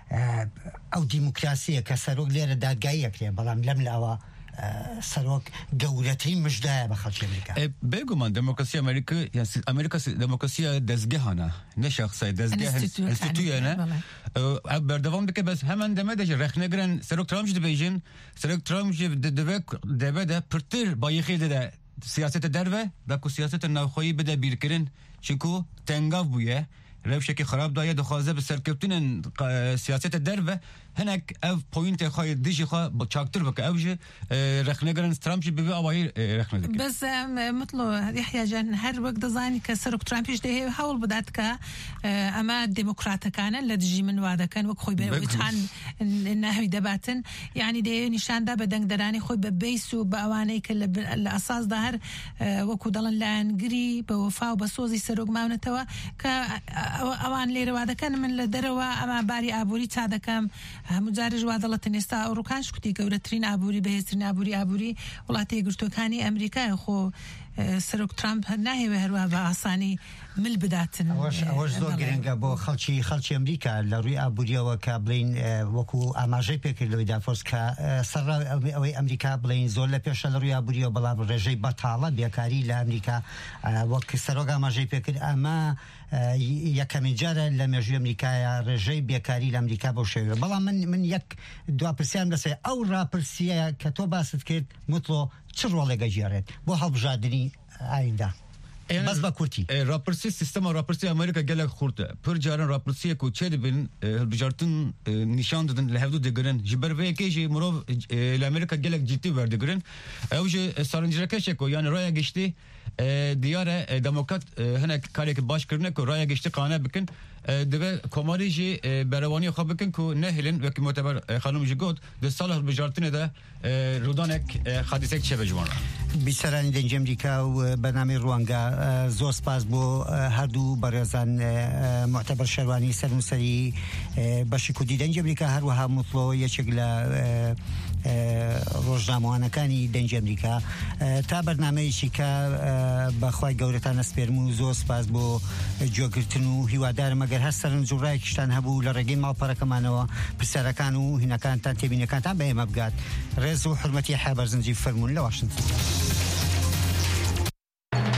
Speaker 10: ئەو دیموکراسیە کە سەرۆک لێرە دادگایی ئەکرێ بەڵام لەم لاوە سەرۆک گەورەترین مژدایە بە خەڵکی ئەمریکا
Speaker 2: بێگومان دموکراسی ئەمریکا ئەمریکا دموکراسیە دەستگەهانە نە شەخسای دەستگەه ئینستیتویانە بەردەوام دەکە بەس هەمان دەمە دەژێ ڕێخنەگرن سەرۆک ترامپ دەبێژن سەرۆک ترامپ دەبێت دەبێدە پرتر بایەخی دەدە سیاسەتە دەرڤە دەکو سیاسەتە ناوخۆیی بدە بیرکردن چونکو تەنگاو بوویە rewşekî xerab daye dixwaze bi serkeftinên siyaseta derve hinek ev poyntê xwe dijî xwe çaktir bike ew jî rexnegerin Trump jî bivê awayî rexne dike
Speaker 12: بس مثل يحيى جان هر وقت دزاني كسرك ترامب يجده هول بدات كا اما ديمقراطه كان لدجي من وادا كان وك خوي بيتان انه دباتن يعني دي نشان دا بدن دراني خوي ببيسو باواني كل الاساس ظاهر وكو دلن لانغري بوفا وبسوزي سرق ماونتوا ك اوان لي وادا كان من لدروا اما باري ابوري تادا كم مجارج وادلت نستا اوروكان شكتي گورترين ابوري بهسترين ابوري ابوري ولاتي گرتوكاني امريكا خو سەرۆک ترامپ ناهێوێ هەروە بە ئاسانی مل بداتن
Speaker 10: ئەوەش زۆر گرنگە بۆ خەڵکی خەڵکی ئەمریکا لە ڕووی ئابووریەوە کە بڵین وەکو ئاماژەی پێکرد لەوەی دافۆس کە سەرڕا ئەوەی ئەمریکا بڵین زۆر لە پێشە لە ڕووی ئابووریەوە بەڵام ڕێژەی بەتاڵە بێکاری لە ئەمریکا وەک سەرۆک ئاماژەی پێکرد ئەمە یەکەمین جارە لە مێژووی ئەمریکایە ڕێژەی بێکاری لە ئەمریکا بەو شێوە بەڵام من من یەک دواپرسیان لەسێ ئەو ڕاپرسیە کە تۆ باست کرد مطلۆ چ ڕۆڵێگە ژێڕێت بۆ هەڵبژاردننی ئایندا بەس بە کورتی
Speaker 2: راپرسی سیستما راپرسی ئەمریکا gelek xurt e pir caran rapirsiyê ku çê dibin hilbijartin nîşan didin li hevdû digirin ji ber vê yekê jî mirov li Amerîka gelek cidî werdigirin ew jî sarincirekeşek ku yani raya geçtî دیاره دموکرات هنک کاری که باش کردن که رای گشتی قانع بکن دبه کماری جی بروانی خواب بکن که نهلن وکی معتبر خانم جی گفت ده سال بجارتنه ده رودانک حادثه چه بجوان
Speaker 10: بیسرانی دنج امریکا و برنامه روانگا زور سپاس بو هر دو برازان معتبر شروانی سرمسری باشی کدی دنج امریکا هر وها مطلو یچگلا ڕۆژنامەوانەکانی دەنج ئەمریکا تا بەرنامەیەکی کە بەخوای گەورەتان ئەسپێرم و زۆر سپاس بۆ گوێگرتن و هیوادارم ئەگەر هەر سەرنجڕایەکیشتان هەبوو لە ڕێگەی ماڵپەڕەکەمانەوە پرسیارەکان و هینەکانتان تێبینەکانتان بە ئێمە بگات. ڕێز و حورمەتی حیا بەرزنجی فەرموون لە واشنگتن.